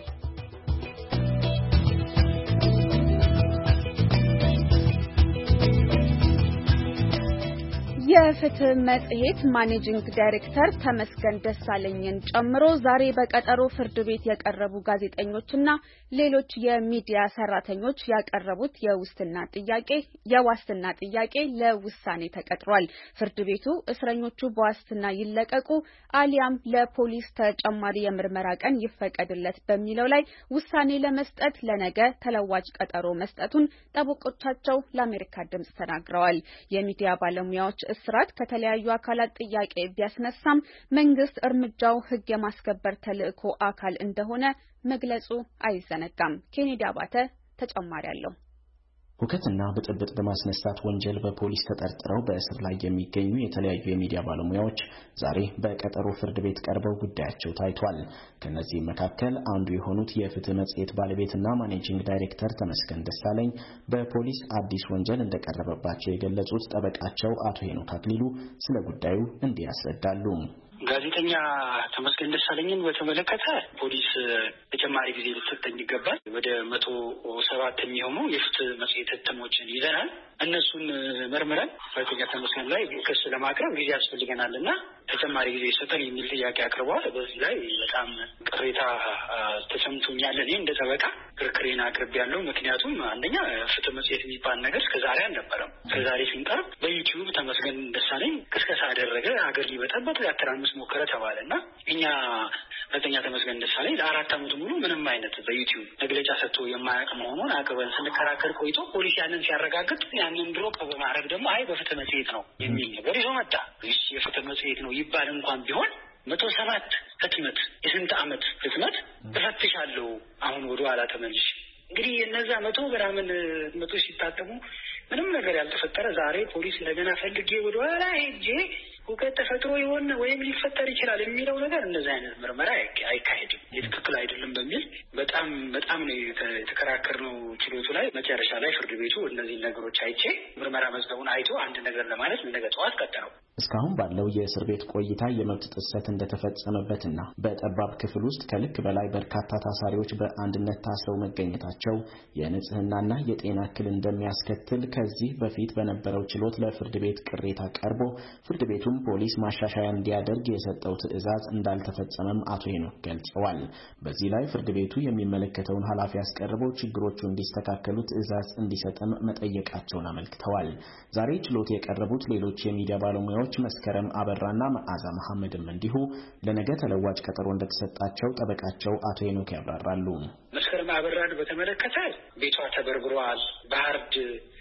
የፍትህ መጽሔት ማኔጂንግ ዳይሬክተር ተመስገን ደሳለኝን ጨምሮ ዛሬ በቀጠሮ ፍርድ ቤት የቀረቡ ጋዜጠኞችና ሌሎች የሚዲያ ሰራተኞች ያቀረቡት የዋስትና ጥያቄ የዋስትና ጥያቄ ለውሳኔ ተቀጥሯል። ፍርድ ቤቱ እስረኞቹ በዋስትና ይለቀቁ አሊያም ለፖሊስ ተጨማሪ የምርመራ ቀን ይፈቀድለት በሚለው ላይ ውሳኔ ለመስጠት ለነገ ተለዋጭ ቀጠሮ መስጠቱን ጠበቆቻቸው ለአሜሪካ ድምጽ ተናግረዋል። የሚዲያ ባለሙያዎች እስራት ከተለያዩ አካላት ጥያቄ ቢያስነሳም መንግስት እርምጃው ሕግ የማስከበር ተልዕኮ አካል እንደሆነ መግለጹ አይዘነጋም። ኬኔዲ አባተ ተጨማሪ አለው። ሁከትና ብጥብጥ በማስነሳት ወንጀል በፖሊስ ተጠርጥረው በእስር ላይ የሚገኙ የተለያዩ የሚዲያ ባለሙያዎች ዛሬ በቀጠሮ ፍርድ ቤት ቀርበው ጉዳያቸው ታይቷል። ከነዚህ መካከል አንዱ የሆኑት የፍትህ መጽሔት ባለቤትና ማኔጂንግ ዳይሬክተር ተመስገን ደሳለኝ በፖሊስ አዲስ ወንጀል እንደቀረበባቸው የገለጹት ጠበቃቸው አቶ ሄኖክ አክሊሉ ስለ ጉዳዩ እንዲህ ያስረዳሉ። ጋዜጠኛ ተመስገን ደሳለኝን በተመለከተ ፖሊስ ተጨማሪ ጊዜ ሊሰጠኝ ይገባል። ወደ መቶ ሰባት የሚሆኑ የፍትህ መጽሔት እትሞችን ይዘናል። እነሱን መርምረን ጋዜጠኛ ተመስገን ላይ ክስ ለማቅረብ ጊዜ ያስፈልገናል እና ተጨማሪ ጊዜ ይሰጠን የሚል ጥያቄ አቅርበዋል። በዚህ ላይ በጣም ቅሬታ ተሰምቶኛል። እኔ እንደ ጠበቃ ክርክሬን አቅርቤያለሁ። ምክንያቱም አንደኛ ፍትህ መጽሔት የሚባል ነገር እስከዛሬ አልነበረም። እስከዛሬ ስንቀርብ በዩቲዩብ ተመስገን ደሳለኝ ቅስቀሳ አደረገ፣ ሀገር ሊበጠበጥ ሊያተራምስ ሞከረ ተባለ እና እኛ ጋዜጠኛ ተመስገን ደሳለኝ ለአራት ዓመት ሙሉ ምንም አይነት በዩቲዩብ መግለጫ ሰጥቶ የማያውቅ መሆኑን አቅርበን ስንከራከር ቆይቶ ፖሊስ ያንን ሲያረጋግጥ ያንን ድሮፕ በማድረግ ደግሞ አይ በፍትህ መጽሔት ነው የሚል ነገር ይዞ መጣ። የፍትህ መጽሔት ነው ይባል እንኳን ቢሆን መቶ ሰባት ህትመት የስንት ዓመት ህትመት ተፈትሻለሁ። አሁን ወደ ኋላ ተመልሽ እንግዲህ እነዛ መቶ ግራምን መቶ ሲታተሙ ምንም ነገር ያልተፈጠረ ዛሬ ፖሊስ እንደገና ፈልጌ ወደ ኋላ ሄጄ ሁከት ተፈጥሮ ይሆን ወይም ሊፈጠር ይችላል የሚለው ነገር እንደዚህ አይነት ምርመራ አይካሄድም፣ ትክክል አይደለም በሚል በጣም በጣም ነው የተከራከርነው ችሎቱ ላይ። መጨረሻ ላይ ፍርድ ቤቱ እነዚህ ነገሮች አይቼ ምርመራ መዝገቡን አይቶ አንድ ነገር ለማለት ነገ ጠዋት ቀጠረው። እስካሁን ባለው የእስር ቤት ቆይታ የመብት ጥሰት እንደተፈጸመበትና በጠባብ ክፍል ውስጥ ከልክ በላይ በርካታ ታሳሪዎች በአንድነት ታስረው መገኘታቸው የንጽህናና የጤና እክል እንደሚያስከትል ከዚህ በፊት በነበረው ችሎት ለፍርድ ቤት ቅሬታ ቀርቦ ፍርድ ቤቱም ፖሊስ ማሻሻያ እንዲያደርግ የሰጠው ትዕዛዝ እንዳልተፈጸመም አቶ ሄኖክ ገልጸዋል። በዚህ ላይ ፍርድ ቤቱ የሚመለከተውን ኃላፊ አስቀርበው ችግሮቹ እንዲስተካከሉ ትዕዛዝ እንዲሰጥም መጠየቃቸውን አመልክተዋል። ዛሬ ችሎት የቀረቡት ሌሎች የሚዲያ ባለሙያዎች መስከረም አበራና መዓዛ መሐመድም እንዲሁ ለነገ ተለዋጭ ቀጠሮ እንደተሰጣቸው ጠበቃቸው አቶ ሄኖክ ያብራራሉ። መስከረም አበራን በተመለከተ ቤቷ ተበርብሯል፣ በሀርድ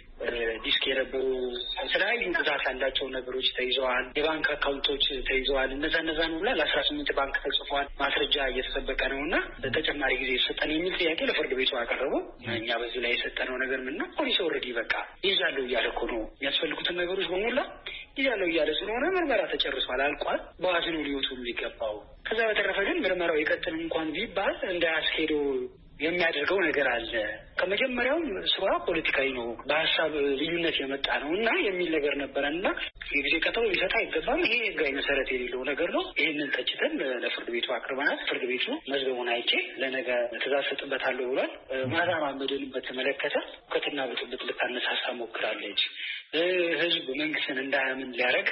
ዲስክ የነበሩ የተለያዩ ብዛት ያላቸው ነገሮች ተይዘዋል፣ የባንክ አካውንቶች ተይዘዋል። እነዛ እነዛን ሁላ ለአስራ ስምንት ባንክ ተጽፏል፣ ማስረጃ እየተጠበቀ ነው እና ተጨማሪ ጊዜ የሰጠን የሚል ጥያቄ ለፍርድ ቤቱ አቀረቡ። እኛ በዚህ ላይ የሰጠነው ነገር ምን ነው? ፖሊስ ኦልሬዲ በቃ ይዛለው እያለ እኮ ነው የሚያስፈልጉትን ነገሮች በሙላ ይዛለው እያለ ስለሆነ ምርመራ ተጨርሷል፣ አልቋል። በዋስ ነው ሊወጡ የሚገባው። ከዛ በተረፈ ግን ምርመራው ይቀጥል እንኳን ቢባል እንዳያስኬደው የሚያደርገው ነገር አለ። ከመጀመሪያውም ስራ ፖለቲካዊ ነው፣ በሀሳብ ልዩነት የመጣ ነው እና የሚል ነገር ነበረና የጊዜ ቀጠሮ ሊሰጥ አይገባም። ይሄ ህጋዊ መሰረት የሌለው ነገር ነው። ይህንን ተችተን ለፍርድ ቤቱ አቅርበናል። ፍርድ ቤቱ መዝገቡን አይቼ ለነገ ትዕዛዝ ሰጥበታለሁ ብሏል። መዓዛ መሐመድን በተመለከተ ሁከትና ብጥብጥ ልታነሳሳ ሞክራለች፣ ህዝብ መንግስትን እንዳያምን ሊያደርግ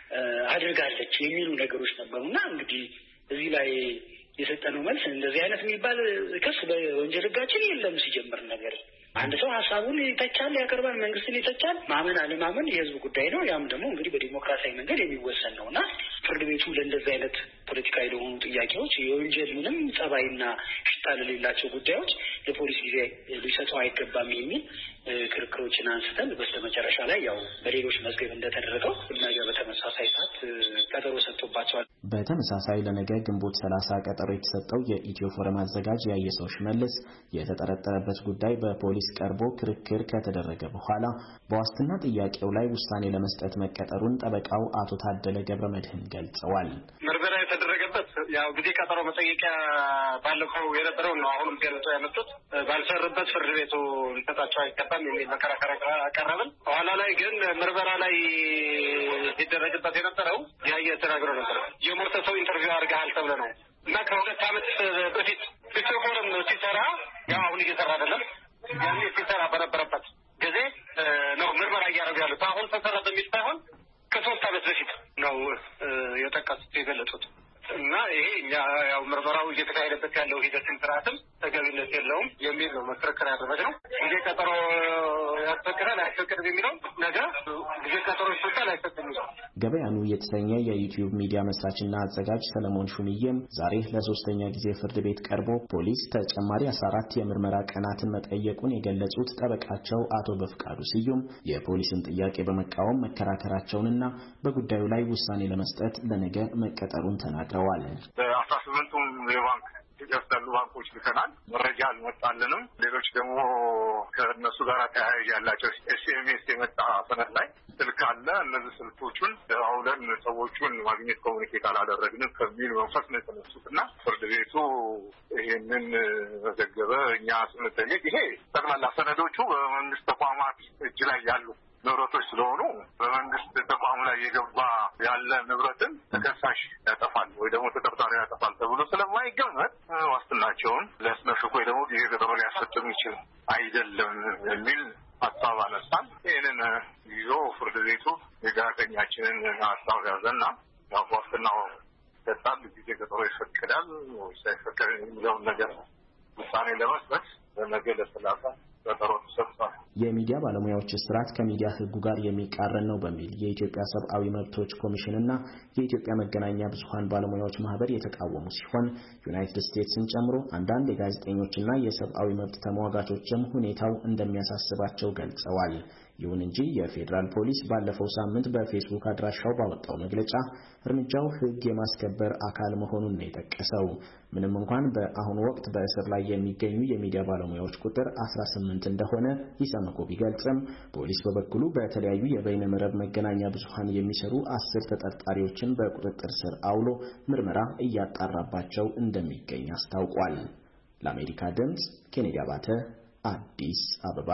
አድርጋለች የሚሉ ነገሮች ነበሩና እንግዲህ እዚህ ላይ የሰጠነው መልስ እንደዚህ አይነት የሚባል ክስ በወንጀል ህጋችን የለም። ሲጀምር ነገር አንድ ሰው ሀሳቡን ይተቻል፣ ያቀርባል፣ መንግስትን ይተቻል። ማመን አለማመን የህዝብ ጉዳይ ነው። ያም ደግሞ እንግዲህ በዲሞክራሲያዊ መንገድ የሚወሰን ነው እና ፍርድ ቤቱ ለእንደዚህ አይነት ፖለቲካዊ ለሆኑ ጥያቄዎች የወንጀል ምንም ጸባይና ሽታ ለሌላቸው ጉዳዮች ለፖሊስ ጊዜ ሊሰጠው አይገባም የሚል ክርክሮችን አንስተን በስተመጨረሻ ላይ ያው በሌሎች መዝገብ እንደተደረገው ነገ በተመሳሳይ ሰዓት ቀጠሮ ሰጥቶባቸዋል። በተመሳሳይ ለነገ ግንቦት ሰላሳ ቀጠሮ የተሰጠው የኢትዮ ፎረም አዘጋጅ ያየሰው ሽመልስ የተጠረጠረበት ጉዳይ በፖሊስ ቀርቦ ክርክር ከተደረገ በኋላ በዋስትና ጥያቄው ላይ ውሳኔ ለመስጠት መቀጠሩን ጠበቃው አቶ ታደለ ገብረመድህን ገልጸዋል። ምርመራ የተደረገበት ያው ጊዜ ቀጠሮ መጠየቂያ ባለፈው የነበረው ነው። አሁንም ገልጾ ያመጡት ባልፈርበት ፍርድ ቤቱ ሊሰጣቸው አይገባም የሚል መከራከሪያ አቀረብን። በኋላ ላይ ግን ምርመራ ላይ ሲደረግበት የነበረው ያየ ተናግሮ ነበር። የሞተ ሰው ኢንተርቪው አድርገሃል ተብሎ ነው እና ከሁለት ዓመት በፊት ኢትዮ ፎረም ሲሰራ ያው አሁን እየሰራ አይደለም፣ ያኔ ሲሰራ በነበረበት ጊዜ ነው ምርመራ እያደረጉ ያሉት። አሁን ተሰራ በሚል ሳይሆን ከሶስት ዓመት በፊት ነው የጠቀሱት የገለጹት እና ይሄ እኛ ያው ምርመራው እየተካሄደበት ያለው ሂደትን ስርዓትም ተገቢነት የለውም የሚል ነው መከራከሪያ ያደረግነው። ጊዜ ቀጠሮ ያስፈቅዳል አይፈቅድም የሚለው ነገር ጊዜ ቀጠሮ ይሰጣል አይሰጥም። ገበያኑ የተሰኘ የዩቲዩብ ሚዲያ መስራችና አዘጋጅ ሰለሞን ሹምዬም ዛሬ ለሶስተኛ ጊዜ ፍርድ ቤት ቀርቦ ፖሊስ ተጨማሪ አስራ አራት የምርመራ ቀናትን መጠየቁን የገለጹት ጠበቃቸው አቶ በፍቃዱ ስዩም የፖሊስን ጥያቄ በመቃወም መከራከራቸውንና በጉዳዩ ላይ ውሳኔ ለመስጠት ለነገ መቀጠሩን ተናግረዋል። በአስራ ስምንቱም የባንክ ያስተላሉ ባንኮች ልከናል። መረጃ አልወጣልንም። ሌሎች ደግሞ ከነሱ ጋር ተያያዥ ያላቸው ኤስኤምኤስ የመጣ ሰነድ ላይ ስልክ አለ። እነዚህ ስልኮቹን አውለን ሰዎቹን ማግኘት ኮሙኒኬት አላደረግንም ከሚል መንፈስ ነው የተነሱትና ፍርድ ቤቱ ይሄንን መዘገበ። እኛ ስንጠይቅ ይሄ ጠቅላላ ሰነዶቹ በመንግስት ተቋማት እጅ ላይ ያሉ ንብረቶች ስለሆኑ በመንግስት ተቋም ላይ የገባ ያለ ንብረትን ተከሳሽ ያጠፋል ወይ ደግሞ ተጠርጣሪ ያጠፋል ተብሎ ስለማይገመት ዋስትናቸውን ለስነፍቆ ወይ ደግሞ ጊዜ ቀጠሮ ሊያሰጥም ይችል አይደለም የሚል ሀሳብ አነሳን። ይህንን ይዞ ፍርድ ቤቱ የጋዜጠኛችንን ሀሳብ ያዘና ዋስትናው ይሰጣል፣ ጊዜ ቀጠሮ ይፈቀዳል ወይስ አይፈቀድም የሚለውን ነገር ውሳኔ ለመስጠት በነገ ለሰላሳ ቀጠሮ ተሰጥቷል። የሚዲያ ባለሙያዎች እስራት ከሚዲያ ሕጉ ጋር የሚቃረን ነው በሚል የኢትዮጵያ ሰብአዊ መብቶች ኮሚሽንና የኢትዮጵያ መገናኛ ብዙሃን ባለሙያዎች ማህበር የተቃወሙ ሲሆን ዩናይትድ ስቴትስን ጨምሮ አንዳንድ የጋዜጠኞችና የሰብአዊ መብት ተሟጋቾችም ሁኔታው እንደሚያሳስባቸው ገልጸዋል። ይሁን እንጂ የፌዴራል ፖሊስ ባለፈው ሳምንት በፌስቡክ አድራሻው ባወጣው መግለጫ እርምጃው ሕግ የማስከበር አካል መሆኑን ነው የጠቀሰው። ምንም እንኳን በአሁኑ ወቅት በእስር ላይ የሚገኙ የሚዲያ ባለሙያዎች ቁጥር አስራ ስምንት እንደሆነ ኢሰመኮ ቢገልጽም ፖሊስ በበኩሉ በተለያዩ የበይነ መረብ መገናኛ ብዙሃን የሚሰሩ አስር ተጠርጣሪዎችን በቁጥጥር ስር አውሎ ምርመራ እያጣራባቸው እንደሚገኝ አስታውቋል። ለአሜሪካ ድምጽ ኬኔዲ አባተ አዲስ አበባ።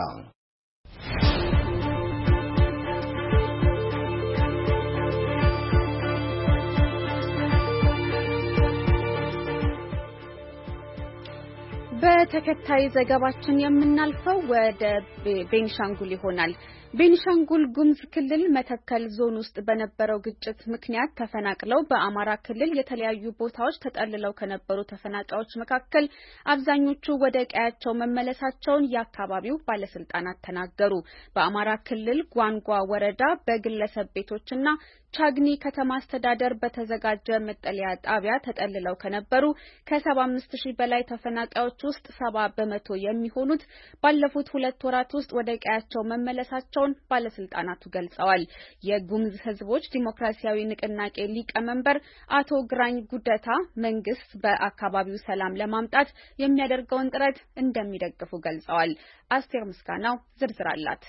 በተከታይ ዘገባችን የምናልፈው ወደ ቤንሻንጉል ይሆናል። ቤንሻንጉል ጉሙዝ ክልል መተከል ዞን ውስጥ በነበረው ግጭት ምክንያት ተፈናቅለው በአማራ ክልል የተለያዩ ቦታዎች ተጠልለው ከነበሩ ተፈናቃዮች መካከል አብዛኞቹ ወደ ቀያቸው መመለሳቸውን የአካባቢው ባለስልጣናት ተናገሩ። በአማራ ክልል ጓንጓ ወረዳ በግለሰብ ቤቶችና ቻግኒ ከተማ አስተዳደር በተዘጋጀ መጠለያ ጣቢያ ተጠልለው ከነበሩ ከሰባ አምስት ሺህ በላይ ተፈናቃዮች ውስጥ ሰባ በመቶ የሚሆኑት ባለፉት ሁለት ወራት ውስጥ ወደ ቀያቸው መመለሳቸውን ባለስልጣናቱ ገልጸዋል። የጉሙዝ ሕዝቦች ዲሞክራሲያዊ ንቅናቄ ሊቀመንበር አቶ ግራኝ ጉደታ መንግስት በአካባቢው ሰላም ለማምጣት የሚያደርገውን ጥረት እንደሚደግፉ ገልጸዋል። አስቴር ምስጋናው ዝርዝር አላት።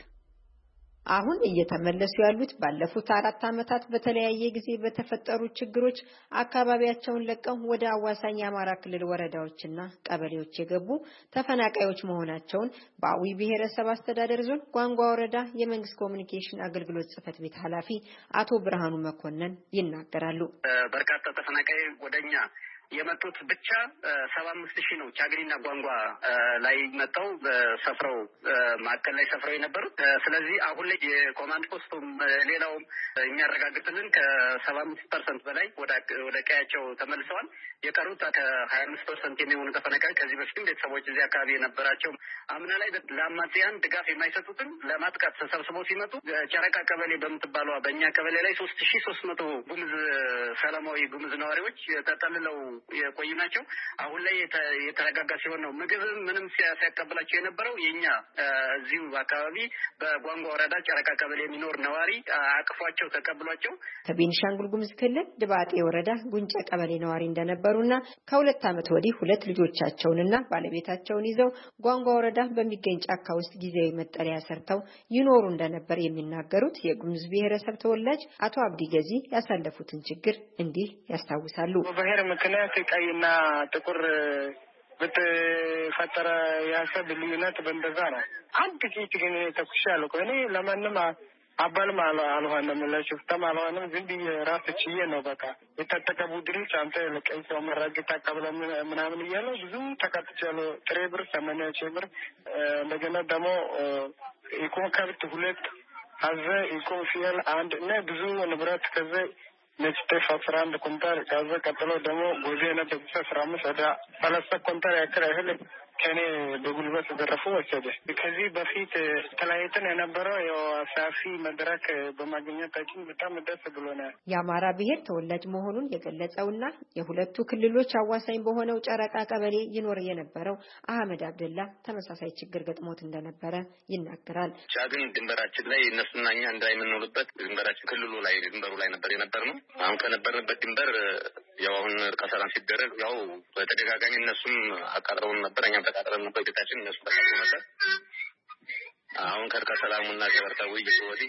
አሁን እየተመለሱ ያሉት ባለፉት አራት ዓመታት በተለያየ ጊዜ በተፈጠሩ ችግሮች አካባቢያቸውን ለቀው ወደ አዋሳኝ የአማራ ክልል ወረዳዎችና ቀበሌዎች የገቡ ተፈናቃዮች መሆናቸውን በአዊ ብሔረሰብ አስተዳደር ዞን ጓንጓ ወረዳ የመንግስት ኮሚኒኬሽን አገልግሎት ጽሕፈት ቤት ኃላፊ አቶ ብርሃኑ መኮንን ይናገራሉ። በርካታ ተፈናቃይ ወደኛ የመጡት ብቻ ሰባ አምስት ሺህ ነው። ቻግኒና ጓንጓ ላይ መጣው ሰፍረው ማከል ላይ ሰፍረው የነበሩት። ስለዚህ አሁን ላይ የኮማንድ ፖስቱም ሌላውም የሚያረጋግጥልን ከሰባ አምስት ፐርሰንት በላይ ወደ ወደ ቀያቸው ተመልሰዋል። የቀሩት ከሀያ አምስት ፐርሰንት የሚሆኑ ተፈናቃዮች ከዚህ በፊትም ቤተሰቦች እዚህ አካባቢ የነበራቸው አምና ላይ ለአማጽያን ድጋፍ የማይሰጡትን ለማጥቃት ተሰብስበው ሲመጡ ጨረቃ ቀበሌ በምትባለው በእኛ ቀበሌ ላይ ሶስት ሺህ ሶስት መቶ ጉሙዝ ሰላማዊ ጉሙዝ ነዋሪዎች ተጠልለው የቆዩ ናቸው። አሁን ላይ የተረጋጋ ሲሆን ነው ምግብ ምንም ሲያቀብላቸው የነበረው የኛ እዚሁ አካባቢ በጓንጓ ወረዳ ጨረቃ ቀበሌ የሚኖር ነዋሪ አቅፏቸው ተቀብሏቸው ከቤንሻንጉል ጉሙዝ ክልል ድባጤ ወረዳ ጉንጨ ቀበሌ ነዋሪ እንደነበሩና ከሁለት ዓመት ወዲህ ሁለት ልጆቻቸውንና ባለቤታቸውን ይዘው ጓንጓ ወረዳ በሚገኝ ጫካ ውስጥ ጊዜያዊ መጠለያ ሰርተው ይኖሩ እንደነበር የሚናገሩት የጉሙዝ ብሔረሰብ ተወላጅ አቶ አብዲ ገዚ ያሳለፉትን ችግር እንዲህ ያስታውሳሉ። በብሔር ምክንያት ቀይና ጥቁር በተፈጠረ የሀሳብ ልዩነት በእንደዛ ነው። አንድ ጊዜ ግን ተኩሻለሁ። እኔ ለማንም አባልም አልሆነም ለሽፍታም አልሆነም። ዝም ብዬ ራስ ችዬ ነው በቃ የታጠቀ ቡድኖች አንተ ለቀይ ሰው መራገጥ አቀብለ ምናምን እያለ ብዙ ተቀጥቻለሁ። ጥሬ ብር ሰማንያ ሺህ ብር እንደገና ደግሞ ኢኮን ከብት ሁለት አዘ ኢኮን ፍየል አንድ እና ብዙ ንብረት ከዘ ነጭጤፍ አስራ አንድ ኩንታል ከዛ ቀጥሎ ደግሞ ጎዜ ነበር አስራ አምስት ወደ ሰላሳ ኩንታል ያክል እህል ሸኔ በጉልበት ዘረፉ ወሰደ። ከዚህ በፊት ተለያይተን የነበረው ያው ሰፊ መድረክ በማግኘታችን በጣም ደስ ብሎናል። የአማራ ብሔር ተወላጅ መሆኑን የገለጸውና የሁለቱ ክልሎች አዋሳኝ በሆነው ጨረቃ ቀበሌ ይኖር የነበረው አህመድ አብደላ ተመሳሳይ ችግር ገጥሞት እንደነበረ ይናገራል። ቻግን ድንበራችን ላይ እነሱና እኛ እንዳይመንሉበት ድንበራችን ክልሉ ላይ ድንበሩ ላይ ነበር የነበርነው። አሁን ከነበርንበት ድንበር ያው አሁን ከሰላም ሲደረግ ያው በተደጋጋሚ እነሱም አቃጥረውን ነበር፣ እኛም ተቃጥረን ነበር። ቤታችን እነሱ ተቃጥረው ነበር። አሁን ከሰላሙና ከበርታው ይወዲ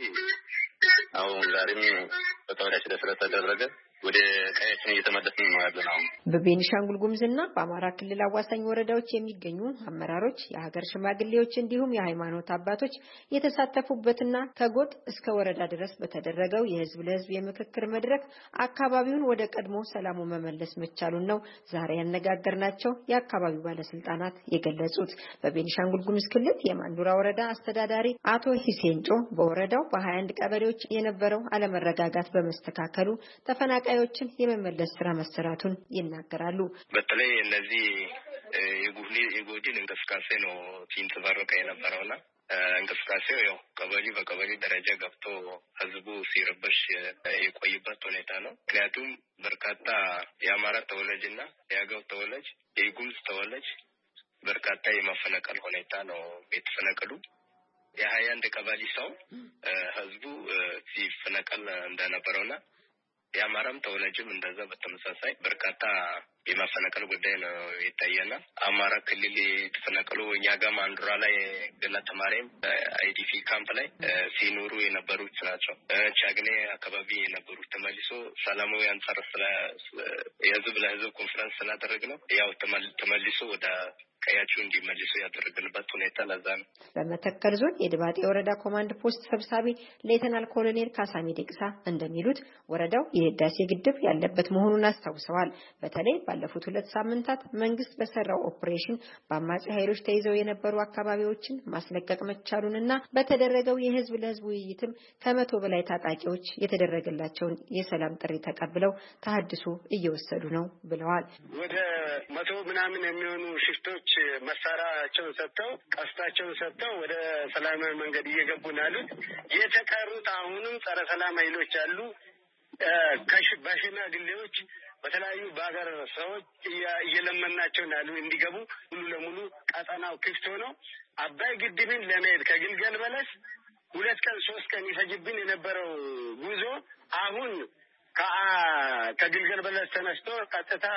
አሁን ዛሬም በተወዳጅ ደስረት ተደረገ ወደ ቀያችን እየተመለስን ነው ያለነው። በቤኒሻንጉል ጉሙዝና በአማራ ክልል አዋሳኝ ወረዳዎች የሚገኙ አመራሮች፣ የሀገር ሽማግሌዎች እንዲሁም የሃይማኖት አባቶች የተሳተፉበትና ከጎጥ እስከ ወረዳ ድረስ በተደረገው የህዝብ ለህዝብ የምክክር መድረክ አካባቢውን ወደ ቀድሞ ሰላሙ መመለስ መቻሉን ነው ዛሬ ያነጋገርናቸው የአካባቢው ባለስልጣናት የገለጹት። በቤኒሻንጉል ጉሙዝ ክልል የማንዱራ ወረዳ አስተዳዳሪ አቶ ሂሴንጮ በወረዳው በሀያ አንድ ቀበሌዎች የነበረው አለመረጋጋት በመስተካከሉ ተፈናቃዮችን የመመለስ ስራ መሰራቱን ይናገራሉ። በተለይ እነዚህ የጉህሊ የጎጂን እንቅስቃሴ ነው ሲንጸባረቅ የነበረውና እንቅስቃሴው ያው ቀበሌ በቀበሌ ደረጃ ገብቶ ህዝቡ ሲረበሽ የቆየበት ሁኔታ ነው። ምክንያቱም በርካታ የአማራ ተወላጅና የአገው ተወላጅ የጉሙዝ ተወላጅ በርካታ የማፈናቀል ሁኔታ ነው የተፈናቀሉ። የሀያ አንድ ቀበሌ ሰው ህዝቡ ሲፈናቀል እንደነበረውና የአማራም ተወላጅም እንደዛ በተመሳሳይ በርካታ የማፈናቀል ጉዳይ ነው የታየና አማራ ክልል የተፈናቀሉ እኛ ጋር ማንዱራ ላይ ገነት ማርያም አይዲፒ ካምፕ ላይ ሲኖሩ የነበሩት ናቸው። ቻግኔ አካባቢ የነበሩት ተመልሶ ሰላማዊ አንጻር ስለ የህዝብ ለህዝብ ኮንፈረንስ ስላደረግነው ያው ተመልሶ ወደ ቀያቸው እንዲመልሱ ያደረግንበት ሁኔታ ለዛ ነው። በመተከል ዞን የድባጤ ወረዳ ኮማንድ ፖስት ሰብሳቢ ሌተናል ኮሎኔል ካሳሚ ደቅሳ እንደሚሉት ወረዳው የህዳሴ ግድብ ያለበት መሆኑን አስታውሰዋል። በተለይ ባለፉት ሁለት ሳምንታት መንግስት በሰራው ኦፕሬሽን በአማጺ ኃይሎች ተይዘው የነበሩ አካባቢዎችን ማስለቀቅ መቻሉንና በተደረገው የህዝብ ለህዝብ ውይይትም ከመቶ በላይ ታጣቂዎች የተደረገላቸውን የሰላም ጥሪ ተቀብለው ተሐድሶ እየወሰዱ ነው ብለዋል። ወደ መቶ ምናምን የሚሆኑ ሽፍቶች መሳሪያቸውን ሰጥተው ቀስታቸውን ሰጥተው ወደ ሰላማዊ መንገድ እየገቡ ነው ያሉት። የተቀሩት አሁንም ጸረ ሰላም ኃይሎች አሉ። ከሽ በሽማግሌዎች በተለያዩ በአገር ሰዎች እየለመናቸው ያሉ እንዲገቡ ሙሉ ለሙሉ ቀጠናው ክፍት ሆኖ አባይ ግድብን ለመሄድ ከግልገል በለስ ሁለት ቀን ሶስት ቀን ይፈጅብን የነበረው ጉዞ አሁን ከግልገል በለስ ተነስቶ ቀጥታ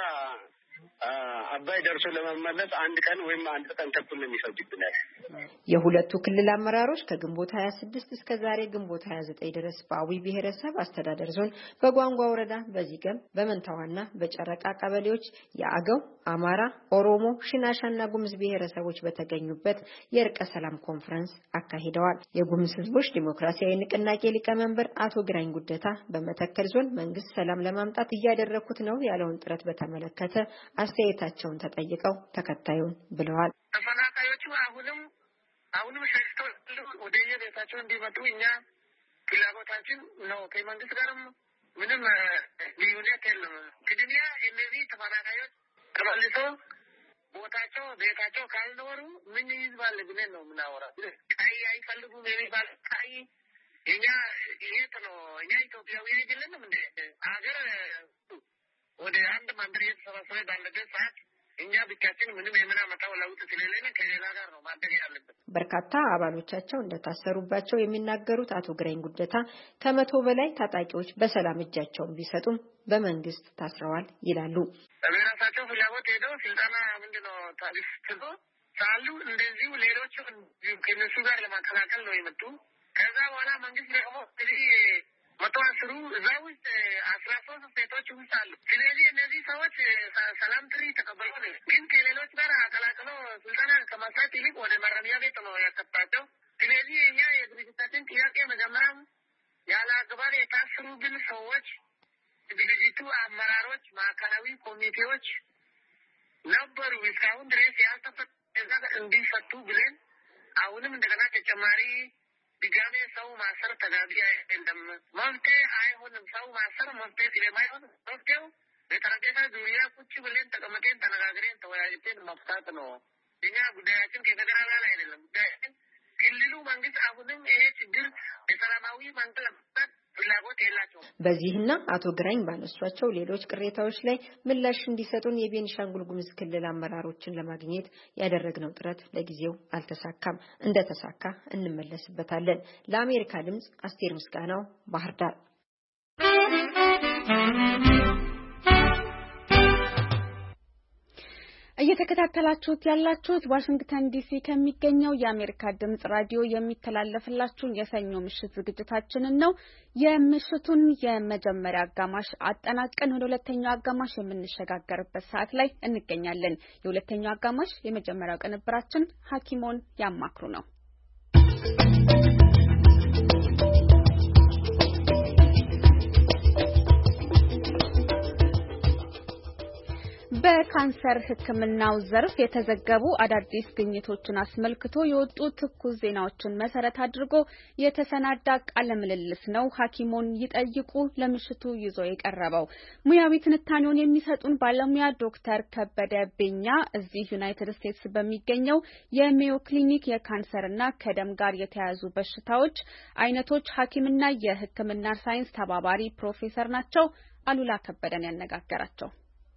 አባይ ደርሶ ለመመለስ አንድ ቀን ወይም አንድ ቀን ተኩል ነው የሚፈጅብናል። የሁለቱ ክልል አመራሮች ከግንቦት ሀያ ስድስት እስከ ዛሬ ግንቦት ሀያ ዘጠኝ ድረስ በአዊ ብሔረሰብ አስተዳደር ዞን በጓንጓ ወረዳ በዚገም በመንታዋና በጨረቃ ቀበሌዎች የአገው፣ አማራ፣ ኦሮሞ፣ ሽናሻና ጉሙዝ ብሔረሰቦች በተገኙበት የእርቀ ሰላም ኮንፈረንስ አካሂደዋል። የጉሙዝ ህዝቦች ዲሞክራሲያዊ ንቅናቄ ሊቀመንበር አቶ ግራኝ ጉደታ በመተከል ዞን መንግስት ሰላም ለማምጣት እያደረኩት ነው ያለውን ጥረት በተመለከተ አስተያየታቸውን ተጠይቀው ተከታዩን ብለዋል። ተፈናቃዮቹ አሁንም አሁንም ሸሽተው ወደ የቤታቸው እንዲመጡ እኛ ፍላጎታችን ነው። ከመንግስት ጋርም ምንም ልዩነት የለም። ግድያ እነዚህ ተፈናቃዮች ተመልሰው ቦታቸው ቤታቸው ካልኖሩ ምን ይዝባል ብለን ነው የምናወራው። ቀይ አይፈልጉም የሚባል ቀይ እኛ የት ነው? እኛ ኢትዮጵያዊ አይደለንም እንደ ሀገር ወደ አንድ መንደር የተሰባሰበ ባለበት ሰዓት እኛ ብቻችን ምንም የምናመጣው ለውጥ ስለሌለ ከሌላ ጋር ነው ማደግ ያለበት። በርካታ አባሎቻቸው እንደታሰሩባቸው የሚናገሩት አቶ ግራኝ ጉደታ ከመቶ በላይ ታጣቂዎች በሰላም እጃቸውን ቢሰጡም በመንግስት ታስረዋል ይላሉ። በራሳቸው ፍላጎት ሄደው ስልጣና ምንድነው ታሪፍ ትዞ ሳሉ እንደዚሁ ሌሎቹ ከነሱ ጋር ለማቀላቀል ነው የመጡ። ከዛ በኋላ መንግስት ደግሞ እንግዲህ መቶ አስሩ እዛ ውስጥ አስራ ሶስት ሴቶች ውስጥ አሉ። ስለዚህ እነዚህ ሰዎች ሰላም ጥሪ ተቀበሉ፣ ግን ከሌሎች ጋር አቀላቅሎ ስልጠና ከማስራት ይልቅ ወደ ማረሚያ ቤት ነው ያከታቸው። ስለዚህ እኛ የድርጅታችን ጥያቄ መጀመሪያም ያለ አግባብ የታሰሩ ግን ሰዎች ድርጅቱ አመራሮች፣ ማዕከላዊ ኮሚቴዎች ነበሩ እስካሁን ድረስ ያልተፈቱ እንዲፈቱ ብለን አሁንም እንደገና ተጨማሪ ድጋሜ ሰው ማሰር ተገቢ አይደለም። መፍትሄ አይሆንም። ሰው ማሰር መፍትሄ ስለማይሆን መፍትሄው በጠረጴዛ ዙሪያ ቁጭ ብለን ተቀምጠን ተነጋግረን ተወያይተን መፍታት ነው እኛ ጉዳያችን ከፌደራል ጋር አይደለም። ጉዳያችን ክልሉ መንግስት አሁንም ይሄ ችግር በሰላማዊ መንገድ ለመፍታት ፍላጎት የላቸውም። በዚህና አቶ ግራኝ ባነሷቸው ሌሎች ቅሬታዎች ላይ ምላሽ እንዲሰጡን የቤኒሻንጉል ጉሙዝ ክልል አመራሮችን ለማግኘት ያደረግነው ጥረት ለጊዜው አልተሳካም። እንደተሳካ እንመለስበታለን። ለአሜሪካ ድምጽ አስቴር ምስጋናው ባህር ዳር። እየተከታተላችሁት ያላችሁት ዋሽንግተን ዲሲ ከሚገኘው የአሜሪካ ድምጽ ራዲዮ የሚተላለፍላችሁን የሰኞ ምሽት ዝግጅታችንን ነው። የምሽቱን የመጀመሪያ አጋማሽ አጠናቀን ወደ ሁለተኛው አጋማሽ የምንሸጋገርበት ሰዓት ላይ እንገኛለን። የሁለተኛው አጋማሽ የመጀመሪያው ቅንብራችን ሐኪሞን ያማክሩ ነው። በካንሰር ሕክምናው ዘርፍ የተዘገቡ አዳዲስ ግኝቶችን አስመልክቶ የወጡ ትኩስ ዜናዎችን መሰረት አድርጎ የተሰናዳ ቃለ ምልልስ ነው ሐኪሞን ይጠይቁ ለምሽቱ ይዞ የቀረበው። ሙያዊ ትንታኔውን የሚሰጡን ባለሙያ ዶክተር ከበደ ቤኛ እዚህ ዩናይትድ ስቴትስ በሚገኘው የሜዮ ክሊኒክ የካንሰርና ከደም ጋር የተያያዙ በሽታዎች አይነቶች ሐኪምና የሕክምና ሳይንስ ተባባሪ ፕሮፌሰር ናቸው። አሉላ ከበደን ያነጋገራቸው።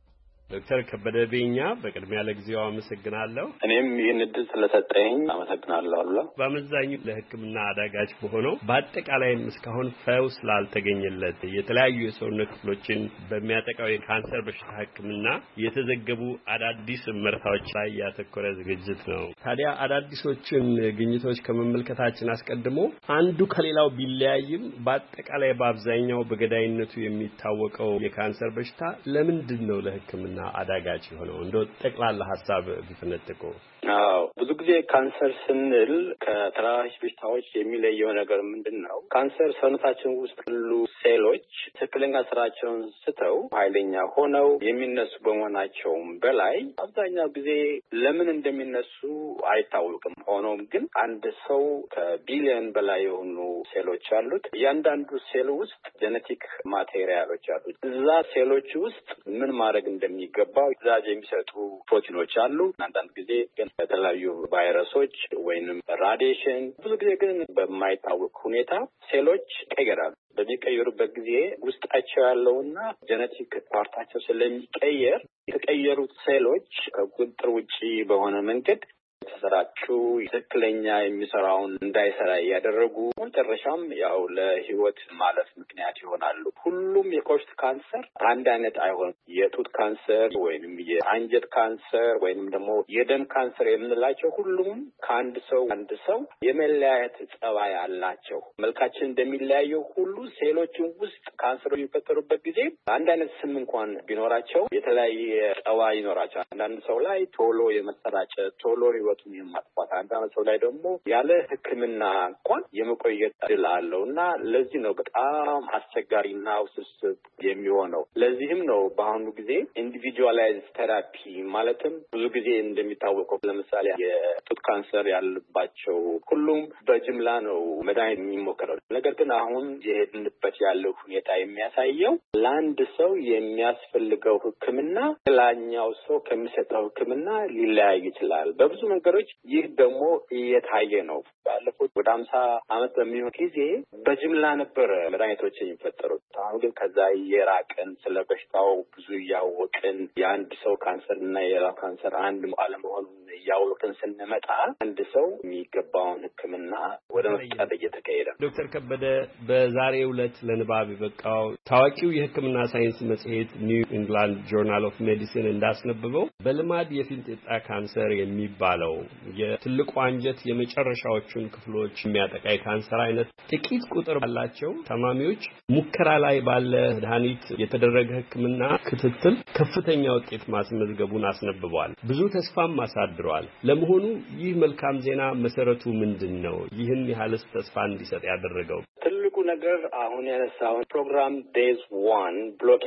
ዶክተር ከበደ ቤኛ በቅድሚያ ለጊዜው አመሰግናለሁ። እኔም ይህን እድል ስለሰጠኝ አመሰግናለሁ። አሉላ በአመዛኙ ለሕክምና አዳጋች በሆነው በአጠቃላይም እስካሁን ፈውስ ላልተገኘለት የተለያዩ የሰውነት ክፍሎችን በሚያጠቃው የካንሰር በሽታ ሕክምና የተዘገቡ አዳዲስ ምርታዎች ላይ ያተኮረ ዝግጅት ነው። ታዲያ አዳዲሶችን ግኝቶች ከመመልከታችን አስቀድሞ አንዱ ከሌላው ቢለያይም በአጠቃላይ በአብዛኛው በገዳይነቱ የሚታወቀው የካንሰር በሽታ ለምንድን ነው ለሕክምና አዳጋች የሆነው? እንደው ጠቅላላ ሐሳብ ቢፈነጥቁ። አዎ ብዙ ጊዜ ካንሰር ስንል ከተላላፊ በሽታዎች የሚለየው ነገር ምንድነው? ካንሰር ሰውነታችን ውስጥ ያሉ ሴሎች ትክክለኛ ስራቸውን ስተው ኃይለኛ ሆነው የሚነሱ በመሆናቸውም በላይ አብዛኛው ጊዜ ለምን እንደሚነሱ አይታወቅም። ሆኖም ግን አንድ ሰው ከቢሊዮን በላይ የሆኑ ሴሎች አሉት። እያንዳንዱ ሴል ውስጥ ጄኔቲክ ማቴሪያሎች አሉት። እዛ ሴሎች ውስጥ ምን ማድረግ እንደሚገባው ትዕዛዝ የሚሰጡ ፕሮቲኖች አሉ። አንዳንድ ጊዜ ግን የተለያዩ ቫይረሶች ወይንም ራዲዬሽን፣ ብዙ ጊዜ ግን በማይታወቅ ሁኔታ ሴሎች ይቀየራሉ። በሚቀየሩበት ጊዜ ውስጣቸው ያለውና ጄኔቲክ ፓርታቸው ስለሚቀየር የተቀየሩት ሴሎች ከቁጥጥር ውጪ በሆነ መንገድ ተሰራጩ ትክክለኛ የሚሰራውን እንዳይሰራ ያደረጉ መጨረሻም ያው ለህይወት ማለፍ ምክንያት ይሆናሉ። ሁሉም የኮስት ካንሰር አንድ አይነት አይሆንም። የጡት ካንሰር ወይንም የአንጀት ካንሰር ወይንም ደግሞ የደም ካንሰር የምንላቸው ሁሉም ከአንድ ሰው አንድ ሰው የመለያየት ጸባይ አላቸው። መልካችን እንደሚለያየው ሁሉ ሴሎችን ውስጥ ካንሰር የሚፈጠሩበት ጊዜ አንድ አይነት ስም እንኳን ቢኖራቸው የተለያየ ጸባይ ይኖራቸዋል። አንዳንድ ሰው ላይ ቶሎ የመሰራጨት ቶሎ ህይወቱን የማጥፋት፣ አንዳንድ ሰው ላይ ደግሞ ያለ ሕክምና እንኳን የመቆየት እድል አለው እና ለዚህ ነው በጣም አስቸጋሪና ውስብስብ የሚሆነው። ለዚህም ነው በአሁኑ ጊዜ ኢንዲቪጁዋላይዝ ቴራፒ ማለትም ብዙ ጊዜ እንደሚታወቀው ለምሳሌ የጡት ካንሰር ያለባቸው ሁሉም በጅምላ ነው መድኃኒት የሚሞከረው። ነገር ግን አሁን የሄድንበት ያለው ሁኔታ የሚያሳየው ለአንድ ሰው የሚያስፈልገው ሕክምና ሌላኛው ሰው ከሚሰጠው ሕክምና ሊለያይ ይችላል በብዙ ነገሮች። ይህ ደግሞ እየታየ ነው። ባለፉት ወደ አምሳ ዓመት በሚሆን ጊዜ በጅምላ ነበረ መድኃኒቶች የሚፈጠሩት። አሁን ግን ከዛ እየራቅን ስለ በሽታው ብዙ እያወቅን የአንድ ሰው ካንሰር እና የሌላው ካንሰር አንድ አለመሆኑን እያወቅን ስንመጣ አንድ ሰው የሚገባውን ሕክምና ወደ መፍጠር እየተካሄደ ነው። ዶክተር ከበደ በዛሬው ዕለት ለንባብ የበቃው ታዋቂው የሕክምና ሳይንስ መጽሔት ኒው ኢንግላንድ ጆርናል ኦፍ ሜዲሲን እንዳስነበበው በልማድ የፊንጢጣ ካንሰር የሚባለው የትልቁ አንጀት የመጨረሻዎቹን ክፍሎች የሚያጠቃ የካንሰር አይነት ጥቂት ቁጥር ባላቸው ታማሚዎች ሙከራ ላይ ባለ መድኃኒት የተደረገ ሕክምና ክትትል ከፍተኛ ውጤት ማስመዝገቡን አስነብቧል። ብዙ ተስፋም አሳድሯል። ለመሆኑ ይህ መልካም ዜና መሰረቱ ምንድን ነው? ይህን ያህልስ ተስፋ እንዲሰጥ ያደረገው? ትልቁ ነገር አሁን ያነሳውን ፕሮግራም ዴዝ ዋን ብሎኬት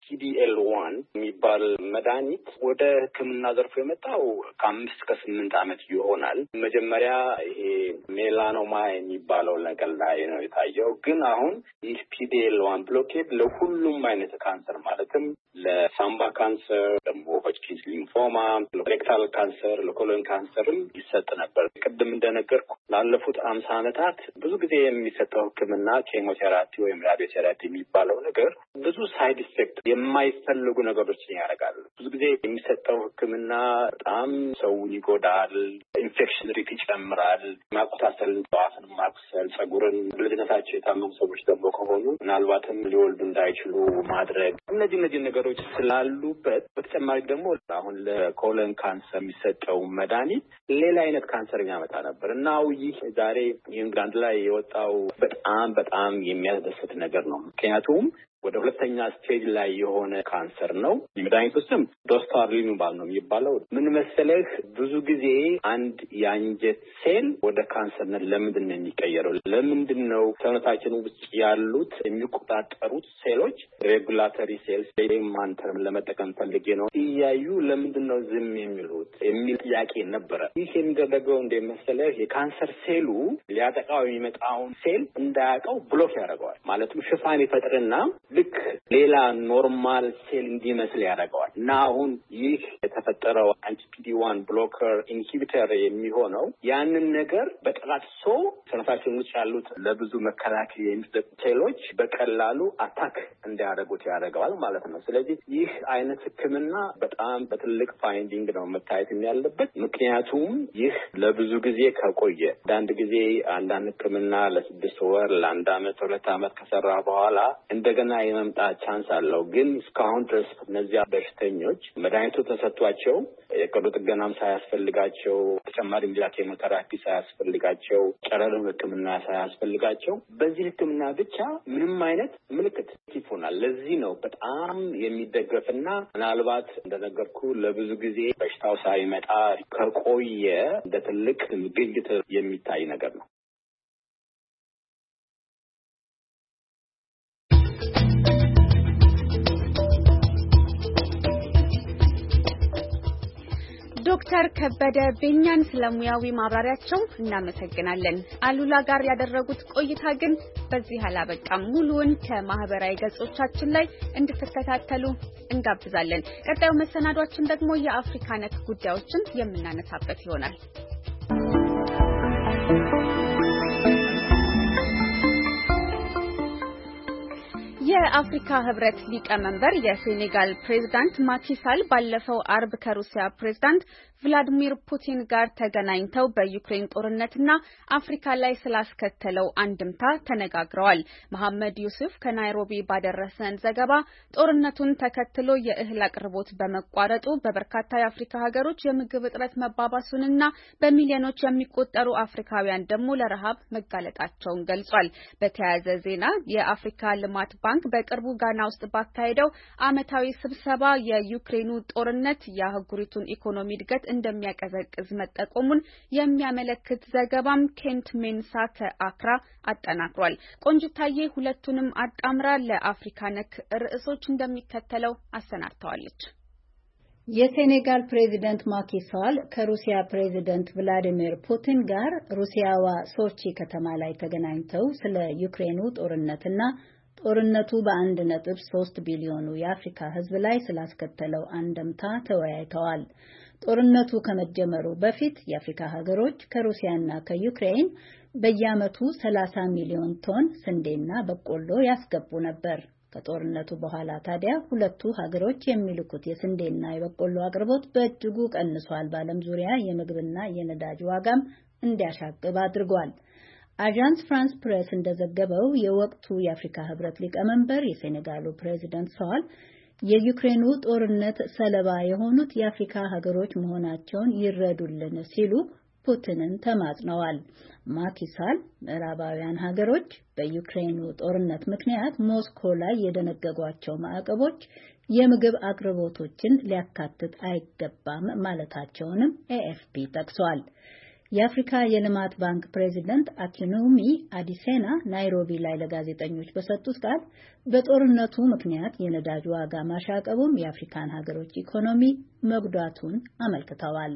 ፒ ዲ ኤል ዋን የሚባል መድኃኒት ወደ ሕክምና ዘርፉ የመጣው ከአምስት ከስምንት ዓመት ይሆናል። መጀመሪያ ይሄ ሜላኖማ የሚባለው ነገር ላይ ነው የታየው። ግን አሁን ይህ ፒ ዲ ኤል ዋን ብሎኬድ ለሁሉም አይነት ካንሰር ማለትም ለሳምባ ካንሰር፣ ደግሞ ሆጅኪንስ ሊምፎማ፣ ለሬክታል ካንሰር፣ ለኮሎን ካንሰርም ይሰጥ ነበር። ቅድም እንደነገርኩ ላለፉት አምሳ ዓመታት ብዙ ጊዜ የሚሰጠው ሕክምና ኬሞቴራፒ ወይም ራዲዮቴራፒ የሚባለው ነገር ብዙ ሳይድ ኢፌክት የማይፈልጉ ነገሮችን ያደርጋል። ብዙ ጊዜ የሚሰጠው ሕክምና በጣም ሰውን ይጎዳል። ኢንፌክሽን ሪት ይጨምራል። ማቆሳሰል፣ ጠዋትን ማቁሰል፣ ጸጉርን ልጅነታቸው የታመሙ ሰዎች ደግሞ ከሆኑ ምናልባትም ሊወልዱ እንዳይችሉ ማድረግ እነዚህ እነዚህ ነገሮች ስላሉበት በተጨማሪ ደግሞ አሁን ለኮሎን ካንሰር የሚሰጠው መድኃኒት ሌላ አይነት ካንሰር ያመጣ ነበር እና ይህ ዛሬ ኢንግላንድ ላይ የወጣው በጣም በጣም የሚያስደስት ነገር ነው። ምክንያቱም ወደ ሁለተኛ ስቴጅ ላይ የሆነ ካንሰር ነው። የመድኃኒቱ ስም ዶስታሪሊኑባል ነው የሚባለው። ምን መሰለህ፣ ብዙ ጊዜ አንድ የአንጀት ሴል ወደ ካንሰርነት ለምንድን ነው የሚቀየረው? ለምንድን ነው ሰውነታችን ውስጥ ያሉት የሚቆጣጠሩት ሴሎች ሬጉላተሪ ሴልስ ወይም ማንተርም ለመጠቀም ፈልጌ ነው እያዩ ለምንድን ነው ዝም የሚሉት የሚል ጥያቄ ነበረ። ይህ የሚደረገው እንደ መሰለህ የካንሰር ሴሉ ሊያጠቃው የሚመጣውን ሴል እንዳያውቀው ብሎክ ያደርገዋል። ማለትም ሽፋን ይፈጥርና ልክ ሌላ ኖርማል ሴል እንዲመስል ያደርገዋል እና አሁን ይህ የተፈጠረው አንቲ ፒ ዲ ዋን ብሎከር ኢንሂቢተር የሚሆነው ያንን ነገር በጠላትሶ ሰውነታችን ውስጥ ያሉት ለብዙ መከላከያ የሚሰጡ ሴሎች በቀላሉ አታክ እንዲያደርጉት ያደርገዋል ማለት ነው። ስለዚህ ይህ አይነት ሕክምና በጣም በትልቅ ፋይንዲንግ ነው መታየት ያለበት። ምክንያቱም ይህ ለብዙ ጊዜ ከቆየ አንዳንድ ጊዜ አንዳንድ ሕክምና ለስድስት ወር ለአንድ አመት ሁለት አመት ከሰራ በኋላ እንደገና የመምጣት ቻንስ አለው። ግን እስካሁን ድረስ እነዚያ በሽተኞች መድኃኒቱ ተሰጥቷቸው የቀዶ ጥገናም ሳያስፈልጋቸው ተጨማሪ ሌላ ኬሞቴራፒ ሳያስፈልጋቸው ጨረርም ሕክምና ሳያስፈልጋቸው በዚህ ሕክምና ብቻ ምንም አይነት ምልክት ይፎናል። ለዚህ ነው በጣም የሚደገፍና ምናልባት እንደነገርኩ ለብዙ ጊዜ በሽታው ሳይመጣ ከቆየ እንደ ትልቅ ግኝት የሚታይ ነገር ነው። ዶክተር ከበደ ቤኛን ስለሙያዊ ማብራሪያቸው እናመሰግናለን። አሉላ ጋር ያደረጉት ቆይታ ግን በዚህ አላበቃም። ሙሉውን ከማህበራዊ ገጾቻችን ላይ እንድትከታተሉ እንጋብዛለን። ቀጣዩ መሰናዷችን ደግሞ የአፍሪካ ነክ ጉዳዮችን የምናነሳበት ይሆናል። የአፍሪካ ህብረት ሊቀመንበር የሴኔጋል ፕሬዝዳንት ማኪሳል ባለፈው አርብ ከሩሲያ ፕሬዝዳንት ቭላዲሚር ፑቲን ጋር ተገናኝተው በዩክሬን ጦርነትና አፍሪካ ላይ ስላስከተለው አንድምታ ተነጋግረዋል። መሐመድ ዩሱፍ ከናይሮቢ ባደረሰን ዘገባ ጦርነቱን ተከትሎ የእህል አቅርቦት በመቋረጡ በበርካታ የአፍሪካ ሀገሮች የምግብ እጥረት መባባሱንና በሚሊዮኖች የሚቆጠሩ አፍሪካውያን ደግሞ ለረሃብ መጋለጣቸውን ገልጿል። በተያያዘ ዜና የአፍሪካ ልማት ባንክ በቅርቡ ጋና ውስጥ ባካሄደው ዓመታዊ ስብሰባ የዩክሬኑ ጦርነት የአህጉሪቱን ኢኮኖሚ እድገት እንደሚያቀዘቅዝ መጠቆሙን የሚያመለክት ዘገባም ኬንት ሜንሳ ከአክራ አጠናክሯል። ቆንጅታዬ ሁለቱንም አጣምራ ለአፍሪካ ነክ ርዕሶች እንደሚከተለው አሰናድተዋለች። የሴኔጋል ፕሬዚደንት ማኪሳል ከሩሲያ ፕሬዚደንት ቭላዲሚር ፑቲን ጋር ሩሲያዋ ሶቺ ከተማ ላይ ተገናኝተው ስለ ዩክሬኑ ጦርነትና ጦርነቱ በአንድ ነጥብ ሶስት ቢሊዮኑ የአፍሪካ ሕዝብ ላይ ስላስከተለው አንድምታ ተወያይተዋል። ጦርነቱ ከመጀመሩ በፊት የአፍሪካ ሀገሮች ከሩሲያና ከዩክሬን በየዓመቱ ሰላሳ ሚሊዮን ቶን ስንዴና በቆሎ ያስገቡ ነበር። ከጦርነቱ በኋላ ታዲያ ሁለቱ ሀገሮች የሚልኩት የስንዴና የበቆሎ አቅርቦት በእጅጉ ቀንሷል። በዓለም ዙሪያ የምግብና የነዳጅ ዋጋም እንዲያሻቅብ አድርጓል። አጃንስ ፍራንስ ፕሬስ እንደዘገበው የወቅቱ የአፍሪካ ህብረት ሊቀመንበር የሴኔጋሉ ፕሬዚደንት ሳል የዩክሬኑ ጦርነት ሰለባ የሆኑት የአፍሪካ ሀገሮች መሆናቸውን ይረዱልን ሲሉ ፑቲንን ተማጽነዋል። ማኪሳል ምዕራባውያን ሀገሮች በዩክሬኑ ጦርነት ምክንያት ሞስኮ ላይ የደነገጓቸው ማዕቀቦች የምግብ አቅርቦቶችን ሊያካትት አይገባም ማለታቸውንም ኤኤፍፒ ጠቅሷል። የአፍሪካ የልማት ባንክ ፕሬዚደንት አኪኑሚ አዲሴና ናይሮቢ ላይ ለጋዜጠኞች በሰጡት ቃል በጦርነቱ ምክንያት የነዳጅ ዋጋ ማሻቀቡም የአፍሪካን ሀገሮች ኢኮኖሚ መጉዳቱን አመልክተዋል።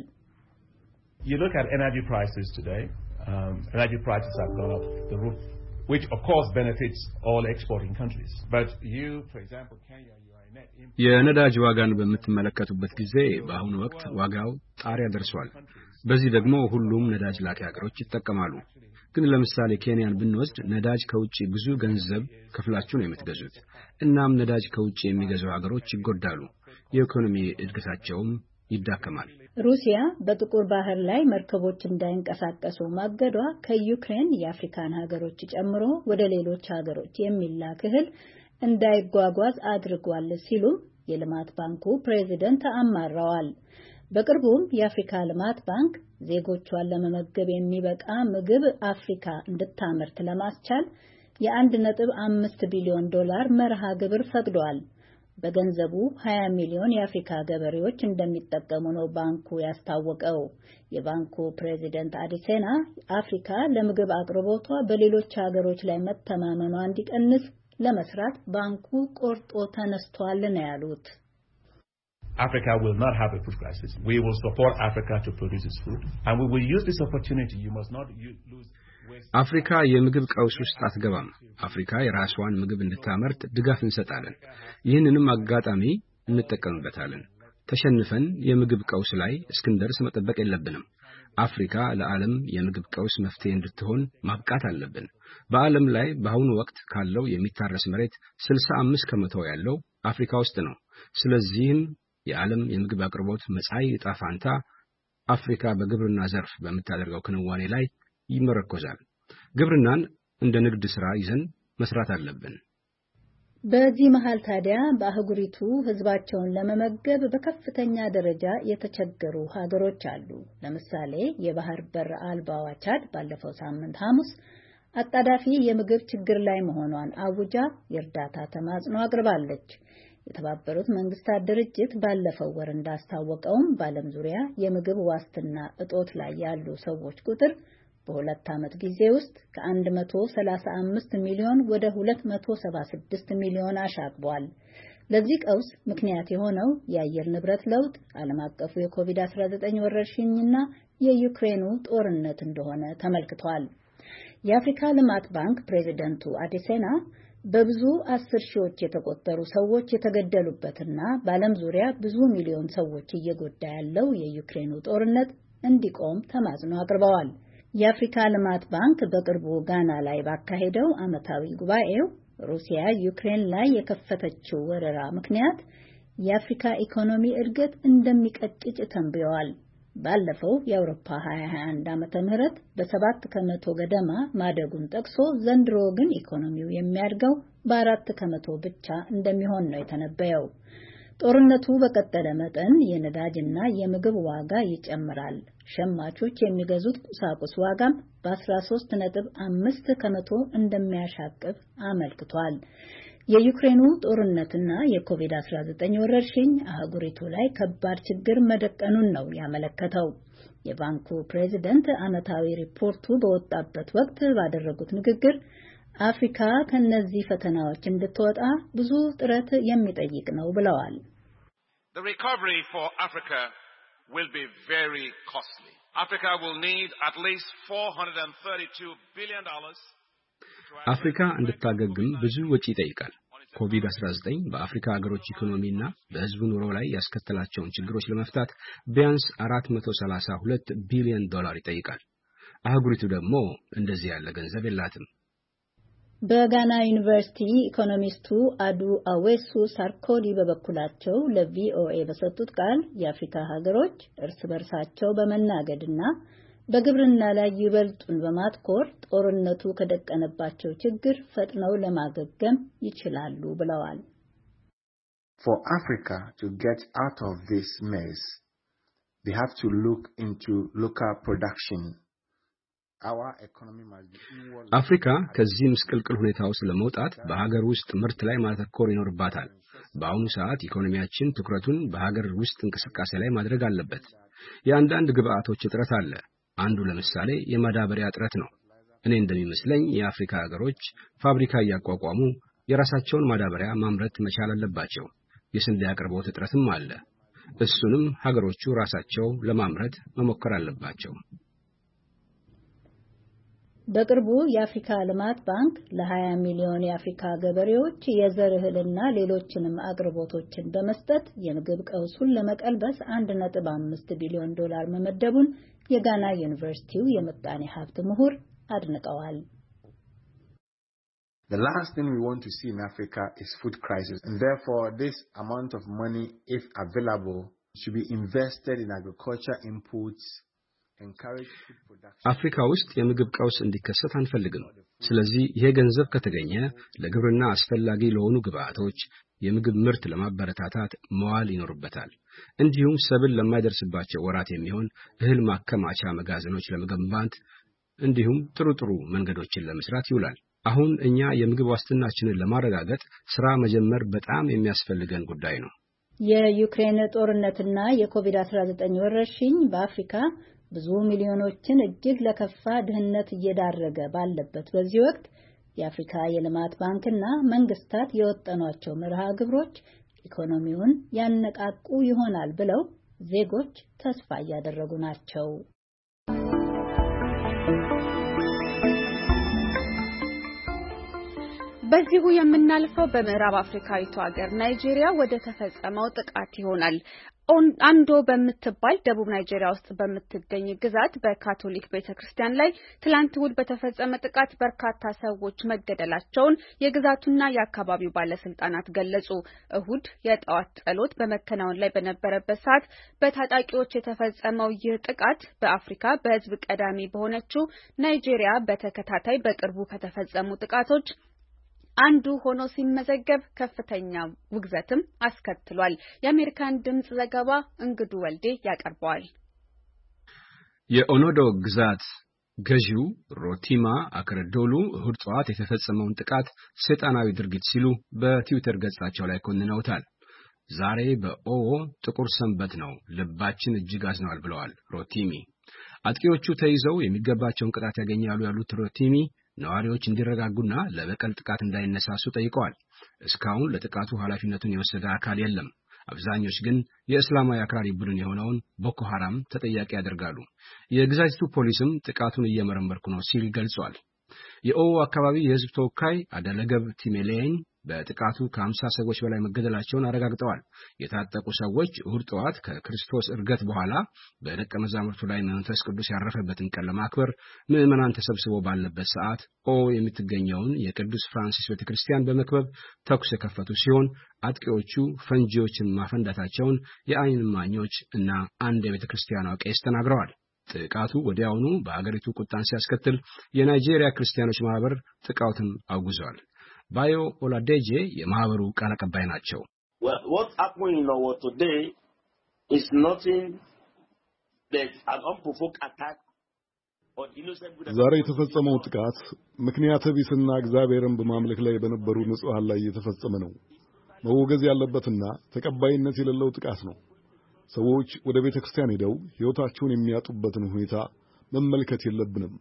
You look at energy prices today, um, energy prices have gone up the roof, which of course benefits all exporting countries. But you, for example, Kenya, you are net import. የነዳጅ ዋጋን በምትመለከቱበት ጊዜ በአሁኑ ወቅት ዋጋው ጣሪያ ደርሷል። በዚህ ደግሞ ሁሉም ነዳጅ ላኪ ሀገሮች ይጠቀማሉ። ግን ለምሳሌ ኬንያን ብንወስድ ነዳጅ ከውጪ ብዙ ገንዘብ ከፍላችሁ ነው የምትገዙት። እናም ነዳጅ ከውጪ የሚገዙ ሀገሮች ይጎዳሉ፣ የኢኮኖሚ እድገታቸውም ይዳከማል። ሩሲያ በጥቁር ባህር ላይ መርከቦች እንዳይንቀሳቀሱ ማገዷ ከዩክሬን የአፍሪካን ሀገሮች ጨምሮ ወደ ሌሎች ሀገሮች የሚላክ እህል እንዳይጓጓዝ አድርጓል ሲሉ የልማት ባንኩ ፕሬዚደንት አማረዋል። በቅርቡም የአፍሪካ ልማት ባንክ ዜጎቿን ለመመገብ የሚበቃ ምግብ አፍሪካ እንድታመርት ለማስቻል የአንድ ነጥብ አምስት ቢሊዮን ዶላር መርሃ ግብር ፈቅዷል። በገንዘቡ ሀያ ሚሊዮን የአፍሪካ ገበሬዎች እንደሚጠቀሙ ነው ባንኩ ያስታወቀው። የባንኩ ፕሬዚደንት አዲሴና አፍሪካ ለምግብ አቅርቦቷ በሌሎች ሀገሮች ላይ መተማመኗ እንዲቀንስ ለመስራት ባንኩ ቆርጦ ተነስቷል ነው ያሉት። Africa will not have a food crisis. We will support Africa to produce its food, and we will use this opportunity. You must not lose. አፍሪካ የምግብ ቀውስ ውስጥ አትገባም። አፍሪካ የራስዋን ምግብ እንድታመርት ድጋፍ እንሰጣለን። ይህንንም አጋጣሚ እንጠቀምበታለን። ተሸንፈን የምግብ ቀውስ ላይ እስክንደርስ መጠበቅ የለብንም። አፍሪካ ለዓለም የምግብ ቀውስ መፍትሄ እንድትሆን ማብቃት አለብን። በዓለም ላይ በአሁኑ ወቅት ካለው የሚታረስ መሬት ስልሳ አምስት ከመቶ ያለው አፍሪካ ውስጥ ነው። ስለዚህም የዓለም የምግብ አቅርቦት መጻኢ ዕጣ ፈንታ አፍሪካ በግብርና ዘርፍ በምታደርገው ክንዋኔ ላይ ይመረኮዛል። ግብርናን እንደ ንግድ ሥራ ይዘን መስራት አለብን። በዚህ መሃል ታዲያ በአህጉሪቱ ሕዝባቸውን ለመመገብ በከፍተኛ ደረጃ የተቸገሩ ሀገሮች አሉ። ለምሳሌ የባህር በር አልባዋ ቻድ ባለፈው ሳምንት ሐሙስ አጣዳፊ የምግብ ችግር ላይ መሆኗን አውጃ የእርዳታ ተማጽኖ አቅርባለች። የተባበሩት መንግስታት ድርጅት ባለፈው ወር እንዳስታወቀውም በዓለም ዙሪያ የምግብ ዋስትና እጦት ላይ ያሉ ሰዎች ቁጥር በሁለት ዓመት ጊዜ ውስጥ ከአንድ መቶ ሰላሳ አምስት ሚሊዮን ወደ ሁለት መቶ ሰባ ስድስት ሚሊዮን አሻቅቧል። ለዚህ ቀውስ ምክንያት የሆነው የአየር ንብረት ለውጥ፣ ዓለም አቀፉ የኮቪድ አስራ ዘጠኝ ወረርሽኝና የዩክሬኑ ጦርነት እንደሆነ ተመልክቷል። የአፍሪካ ልማት ባንክ ፕሬዚደንቱ አዲሴና በብዙ አስር ሺዎች የተቆጠሩ ሰዎች የተገደሉበትና በዓለም ዙሪያ ብዙ ሚሊዮን ሰዎች እየጎዳ ያለው የዩክሬኑ ጦርነት እንዲቆም ተማጽኖ አቅርበዋል። የአፍሪካ ልማት ባንክ በቅርቡ ጋና ላይ ባካሄደው ዓመታዊ ጉባኤው ሩሲያ ዩክሬን ላይ የከፈተችው ወረራ ምክንያት የአፍሪካ ኢኮኖሚ እድገት እንደሚቀጭጭ ተንብየዋል። ባለፈው የአውሮፓ ሀያ ሀያ አንድ ዓመተ ምህረት በሰባት ከመቶ ገደማ ማደጉን ጠቅሶ ዘንድሮ ግን ኢኮኖሚው የሚያድገው በአራት ከመቶ ብቻ እንደሚሆን ነው የተነበየው። ጦርነቱ በቀጠለ መጠን የነዳጅና የምግብ ዋጋ ይጨምራል። ሸማቾች የሚገዙት ቁሳቁስ ዋጋም በአስራ ሶስት ነጥብ አምስት ከመቶ እንደሚያሻቅብ አመልክቷል። የዩክሬኑ ጦርነትና የኮቪድ አስራ ዘጠኝ ወረርሽኝ አህጉሪቱ ላይ ከባድ ችግር መደቀኑን ነው ያመለከተው። የባንኩ ፕሬዚደንት ዓመታዊ ሪፖርቱ በወጣበት ወቅት ባደረጉት ንግግር አፍሪካ ከነዚህ ፈተናዎች እንድትወጣ ብዙ ጥረት የሚጠይቅ ነው ብለዋል። The recovery for Africa will be very costly. Africa will need at least four hundred thirty-two billion dollars. አፍሪካ እንድታገግም ብዙ ወጪ ይጠይቃል። ኮቪድ አስራ ዘጠኝ በአፍሪካ ሀገሮች ኢኮኖሚና በሕዝቡ ኑሮ ላይ ያስከተላቸውን ችግሮች ለመፍታት ቢያንስ አራት መቶ ሰላሳ ሁለት ቢሊዮን ዶላር ይጠይቃል። አህጉሪቱ ደግሞ እንደዚህ ያለ ገንዘብ የላትም። በጋና ዩኒቨርሲቲ ኢኮኖሚስቱ አዱ አዌሱ ሳርኮዲ በበኩላቸው ለቪኦኤ በሰጡት ቃል የአፍሪካ ሀገሮች እርስ በርሳቸው በመናገድና በግብርና ላይ ይበልጡን በማትኮር ጦርነቱ ከደቀነባቸው ችግር ፈጥነው ለማገገም ይችላሉ ብለዋል። For Africa to get out of this mess, they have to look into local production. አፍሪካ ከዚህ ምስቅልቅል ሁኔታ ውስጥ ለመውጣት በሀገር ውስጥ ምርት ላይ ማተኮር ይኖርባታል። በአሁኑ ሰዓት ኢኮኖሚያችን ትኩረቱን በሀገር ውስጥ እንቅስቃሴ ላይ ማድረግ አለበት። የአንዳንድ ግብአቶች እጥረት አለ። አንዱ ለምሳሌ የማዳበሪያ እጥረት ነው። እኔ እንደሚመስለኝ የአፍሪካ ሀገሮች ፋብሪካ እያቋቋሙ የራሳቸውን ማዳበሪያ ማምረት መቻል አለባቸው። የስንዴ አቅርቦት እጥረትም አለ። እሱንም ሀገሮቹ ራሳቸው ለማምረት መሞከር አለባቸው። በቅርቡ የአፍሪካ ልማት ባንክ ለ20 ሚሊዮን የአፍሪካ ገበሬዎች የዘር እህልና ሌሎችንም አቅርቦቶችን በመስጠት የምግብ ቀውሱን ለመቀልበስ አንድ ነጥብ አምስት ቢሊዮን ዶላር መመደቡን የጋና ዩኒቨርሲቲው የምጣኔ ሀብት ምሁር አድንቀዋል። The last thing we want to see in Africa is food crisis, and therefore this amount of money, if available, should be invested in agriculture inputs. አፍሪካ ውስጥ የምግብ ቀውስ እንዲከሰት አንፈልግም። ስለዚህ ይሄ ገንዘብ ከተገኘ ለግብርና አስፈላጊ ለሆኑ ግብአቶች የምግብ ምርት ለማበረታታት መዋል ይኖርበታል። እንዲሁም ሰብል ለማይደርስባቸው ወራት የሚሆን እህል ማከማቻ መጋዘኖች ለመገንባት እንዲሁም ጥሩ ጥሩ መንገዶችን ለመስራት ይውላል። አሁን እኛ የምግብ ዋስትናችንን ለማረጋገጥ ስራ መጀመር በጣም የሚያስፈልገን ጉዳይ ነው። የዩክሬን ጦርነትና የኮቪድ አስራ ዘጠኝ ወረርሽኝ በአፍሪካ ብዙ ሚሊዮኖችን እጅግ ለከፋ ድህነት እየዳረገ ባለበት በዚህ ወቅት የአፍሪካ የልማት ባንክና መንግስታት የወጠኗቸው መርሃ ግብሮች ኢኮኖሚውን ያነቃቁ ይሆናል ብለው ዜጎች ተስፋ እያደረጉ ናቸው። በዚሁ የምናልፈው በምዕራብ አፍሪካዊቱ ሀገር ናይጄሪያ ወደ ተፈጸመው ጥቃት ይሆናል። አንዶ በምትባል ደቡብ ናይጄሪያ ውስጥ በምትገኝ ግዛት በካቶሊክ ቤተክርስቲያን ላይ ትላንት እሁድ በተፈጸመ ጥቃት በርካታ ሰዎች መገደላቸውን የግዛቱና የአካባቢው ባለስልጣናት ገለጹ። እሁድ የጠዋት ጸሎት በመከናወን ላይ በነበረበት ሰዓት በታጣቂዎች የተፈጸመው ይህ ጥቃት በአፍሪካ በህዝብ ቀዳሚ በሆነችው ናይጄሪያ በተከታታይ በቅርቡ ከተፈጸሙ ጥቃቶች አንዱ ሆኖ ሲመዘገብ ከፍተኛ ውግዘትም አስከትሏል። የአሜሪካን ድምጽ ዘገባ እንግዱ ወልዴ ያቀርበዋል። የኦኖዶ ግዛት ገዢው ሮቲማ አክረዶሉ እሁድ ጠዋት የተፈጸመውን ጥቃት ሰይጣናዊ ድርጊት ሲሉ በትዊተር ገጻቸው ላይ ኮንነውታል። ዛሬ በኦዎ ጥቁር ሰንበት ነው፣ ልባችን እጅግ አዝኗል ብለዋል ሮቲሚ። አጥቂዎቹ ተይዘው የሚገባቸውን ቅጣት ያገኛሉ ያሉት ሮቲሚ ነዋሪዎች እንዲረጋጉና ለበቀል ጥቃት እንዳይነሳሱ ጠይቀዋል። እስካሁን ለጥቃቱ ኃላፊነቱን የወሰደ አካል የለም። አብዛኞች ግን የእስላማዊ አክራሪ ቡድን የሆነውን ቦኮ ሐራም ተጠያቂ ያደርጋሉ። የግዛቲቱ ፖሊስም ጥቃቱን እየመረመርኩ ነው ሲል ገልጿል። የኦዎ አካባቢ የህዝብ ተወካይ አደለገብ ቲሜሌን በጥቃቱ ከ50 ሰዎች በላይ መገደላቸውን አረጋግጠዋል። የታጠቁ ሰዎች እሁድ ጠዋት ከክርስቶስ እርገት በኋላ በደቀ መዛሙርቱ ላይ መንፈስ ቅዱስ ያረፈበትን ቀን ለማክበር ምዕመናን ተሰብስበው ባለበት ሰዓት ኦ የምትገኘውን የቅዱስ ፍራንሲስ ቤተክርስቲያን በመክበብ ተኩስ የከፈቱ ሲሆን አጥቂዎቹ ፈንጂዎችን ማፈንዳታቸውን የዓይን እማኞች እና አንድ የቤተክርስቲያኗ ቄስ ተናግረዋል። ጥቃቱ ወዲያውኑ በአገሪቱ ቁጣን ሲያስከትል የናይጄሪያ ክርስቲያኖች ማህበር ጥቃቱን አውግዟል። ባዮ ኦላዴጄ የማህበሩ ቃል አቀባይ ናቸው። What happened in our today is nothing but an unprovoked attack on innocent people. ዛሬ የተፈጸመው ጥቃት ምክንያት ቢስና እግዚአብሔርን በማምለክ ላይ በነበሩ ንጹሃን ላይ የተፈጸመ ነው። መወገዝ ያለበትና ተቀባይነት የሌለው ጥቃት ነው። ሰዎች ወደ ቤተክርስቲያን ሄደው ሕይወታቸውን የሚያጡበትን ሁኔታ መመልከት የለብንም።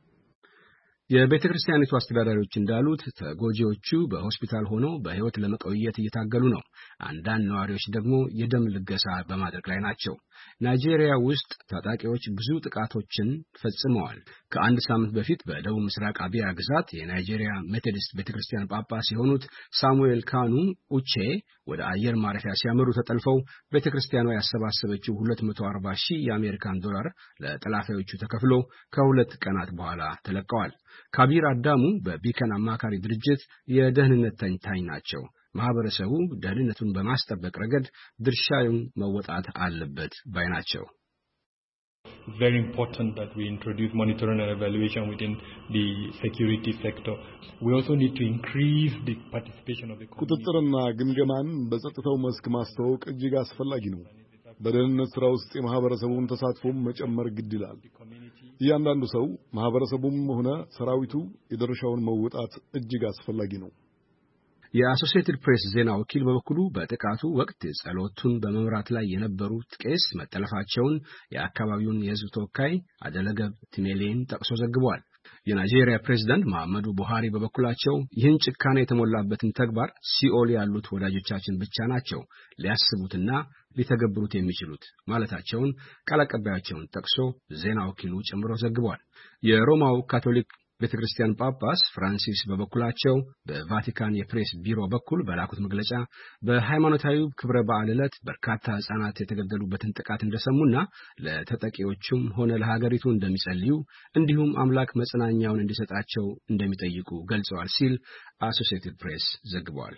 የቤተክርስቲያኒቱ አስተዳዳሪዎች እንዳሉት ተጎጂዎቹ በሆስፒታል ሆነው በህይወት ለመቆየት እየታገሉ ነው። አንዳንድ ነዋሪዎች ደግሞ የደም ልገሳ በማድረግ ላይ ናቸው። ናይጄሪያ ውስጥ ታጣቂዎች ብዙ ጥቃቶችን ፈጽመዋል። ከአንድ ሳምንት በፊት በደቡብ ምስራቅ አቢያ ግዛት የናይጄሪያ ሜቶዲስት ቤተክርስቲያን ጳጳስ የሆኑት ሳሙኤል ካኑ ኡቼ ወደ አየር ማረፊያ ሲያመሩ ተጠልፈው ቤተክርስቲያኗ ያሰባሰበችው ሁለት መቶ አርባ ሺህ የአሜሪካን ዶላር ለጠላፊዎቹ ተከፍሎ ከሁለት ቀናት በኋላ ተለቀዋል። ካቢር አዳሙ በቢከን አማካሪ ድርጅት የደህንነት ተንታኝ ናቸው። ማህበረሰቡ ደህንነቱን በማስጠበቅ ረገድ ድርሻውን መወጣት አለበት ባይ ናቸው። It's very important that we introduce monitoring and evaluation within the security sector. We also need to increase the participation of the community. ቁጥጥርና ግምገማን በጸጥታው መስክ ማስተዋወቅ እጅግ አስፈላጊ ነው። በደህንነት ስራ ውስጥ የማህበረሰቡን ተሳትፎም መጨመር ግድ ይላል። እያንዳንዱ ሰው ማህበረሰቡም ሆነ ሰራዊቱ የድርሻውን መወጣት እጅግ አስፈላጊ ነው። የአሶሲኤትድ ፕሬስ ዜና ወኪል በበኩሉ በጥቃቱ ወቅት ጸሎቱን በመምራት ላይ የነበሩት ቄስ መጠለፋቸውን የአካባቢውን የሕዝብ ተወካይ አደለገብ ቲሜሌን ጠቅሶ ዘግቧል። የናይጄሪያ ፕሬዝዳንት መሐመዱ ቡሃሪ በበኩላቸው ይህን ጭካኔ የተሞላበትን ተግባር ሲኦል ያሉት ወዳጆቻችን ብቻ ናቸው ሊያስቡትና ሊተገብሩት የሚችሉት ማለታቸውን ቃል አቀባያቸውን ጠቅሶ ዜና ወኪሉ ጨምሮ ዘግቧል። የሮማው ካቶሊክ ቤተክርስቲያን ጳጳስ ፍራንሲስ በበኩላቸው በቫቲካን የፕሬስ ቢሮ በኩል በላኩት መግለጫ በሃይማኖታዊ ክብረ በዓል ዕለት በርካታ ሕፃናት የተገደሉበትን ጥቃት እንደሰሙና ለተጠቂዎቹም ሆነ ለሀገሪቱ እንደሚጸልዩ እንዲሁም አምላክ መጽናኛውን እንዲሰጣቸው እንደሚጠይቁ ገልጸዋል ሲል አሶሲኤትድ ፕሬስ ዘግቧል።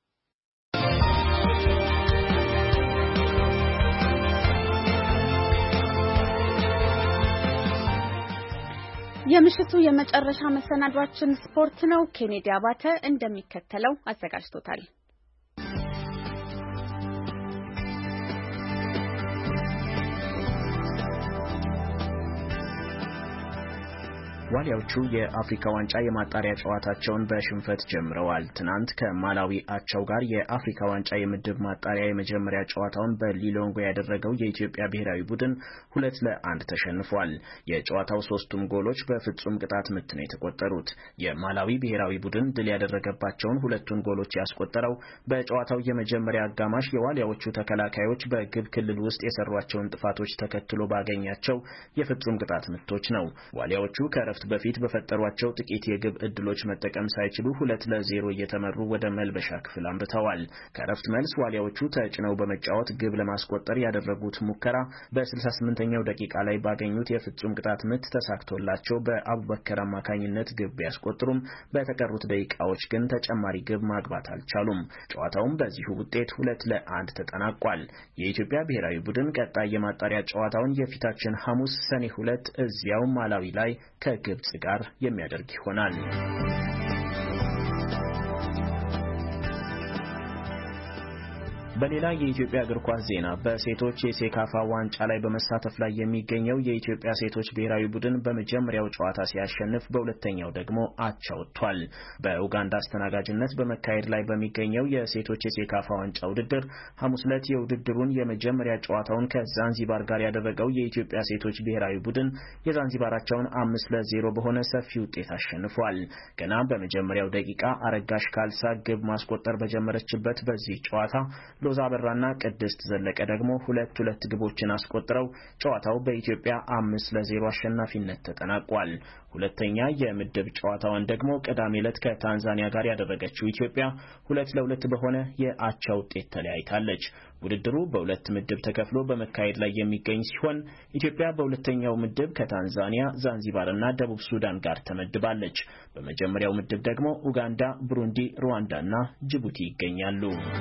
የምሽቱ የመጨረሻ መሰናዷችን ስፖርት ነው። ኬኔዲ አባተ እንደሚከተለው አዘጋጅቶታል። ዋሊያዎቹ የአፍሪካ ዋንጫ የማጣሪያ ጨዋታቸውን በሽንፈት ጀምረዋል። ትናንት ከማላዊ አቻው ጋር የአፍሪካ ዋንጫ የምድብ ማጣሪያ የመጀመሪያ ጨዋታውን በሊሎንጎ ያደረገው የኢትዮጵያ ብሔራዊ ቡድን ሁለት ለአንድ ተሸንፏል። የጨዋታው ሶስቱም ጎሎች በፍጹም ቅጣት ምት ነው የተቆጠሩት። የማላዊ ብሔራዊ ቡድን ድል ያደረገባቸውን ሁለቱን ጎሎች ያስቆጠረው በጨዋታው የመጀመሪያ አጋማሽ የዋሊያዎቹ ተከላካዮች በግብ ክልል ውስጥ የሰሯቸውን ጥፋቶች ተከትሎ ባገኛቸው የፍጹም ቅጣት ምቶች ነው። ዋሊያዎቹ ከረፍት በፊት በፈጠሯቸው ጥቂት የግብ እድሎች መጠቀም ሳይችሉ ሁለት ለዜሮ እየተመሩ ወደ መልበሻ ክፍል አምርተዋል። ከረፍት መልስ ዋሊያዎቹ ተጭነው በመጫወት ግብ ለማስቆጠር ያደረጉት ሙከራ በስልሳ ስምንተኛው ደቂቃ ላይ ባገኙት የፍጹም ቅጣት ምት ተሳክቶላቸው በአቡበከር አማካኝነት ግብ ቢያስቆጥሩም በተቀሩት ደቂቃዎች ግን ተጨማሪ ግብ ማግባት አልቻሉም። ጨዋታውም በዚሁ ውጤት ሁለት ለአንድ ተጠናቋል። የኢትዮጵያ ብሔራዊ ቡድን ቀጣይ የማጣሪያ ጨዋታውን የፊታችን ሐሙስ ሰኔ ሁለት እዚያው ማላዊ ላይ ከግብጽ ጋር የሚያደርግ ይሆናል። በሌላ የኢትዮጵያ እግር ኳስ ዜና በሴቶች የሴካፋ ዋንጫ ላይ በመሳተፍ ላይ የሚገኘው የኢትዮጵያ ሴቶች ብሔራዊ ቡድን በመጀመሪያው ጨዋታ ሲያሸንፍ በሁለተኛው ደግሞ አቻ ወጥቷል። በኡጋንዳ አስተናጋጅነት በመካሄድ ላይ በሚገኘው የሴቶች የሴካፋ ዋንጫ ውድድር ሐሙስ ዕለት የውድድሩን የመጀመሪያ ጨዋታውን ከዛንዚባር ጋር ያደረገው የኢትዮጵያ ሴቶች ብሔራዊ ቡድን የዛንዚባራቸውን አምስት ለዜሮ በሆነ ሰፊ ውጤት አሸንፏል። ገና በመጀመሪያው ደቂቃ አረጋሽ ካልሳ ግብ ማስቆጠር በጀመረችበት በዚህ ጨዋታ ሎዛ በራና ቅድስት ዘለቀ ደግሞ ሁለት ሁለት ግቦችን አስቆጥረው ጨዋታው በኢትዮጵያ አምስት ለዜሮ አሸናፊነት ተጠናቋል። ሁለተኛ የምድብ ጨዋታዋን ደግሞ ቅዳሜ ዕለት ከታንዛኒያ ጋር ያደረገችው ኢትዮጵያ ሁለት ለሁለት በሆነ የአቻ ውጤት ተለያይታለች። ውድድሩ በሁለት ምድብ ተከፍሎ በመካሄድ ላይ የሚገኝ ሲሆን ኢትዮጵያ በሁለተኛው ምድብ ከታንዛኒያ፣ ዛንዚባርና ደቡብ ሱዳን ጋር ተመድባለች። በመጀመሪያው ምድብ ደግሞ ኡጋንዳ፣ ብሩንዲ፣ ሩዋንዳና ጅቡቲ ይገኛሉ።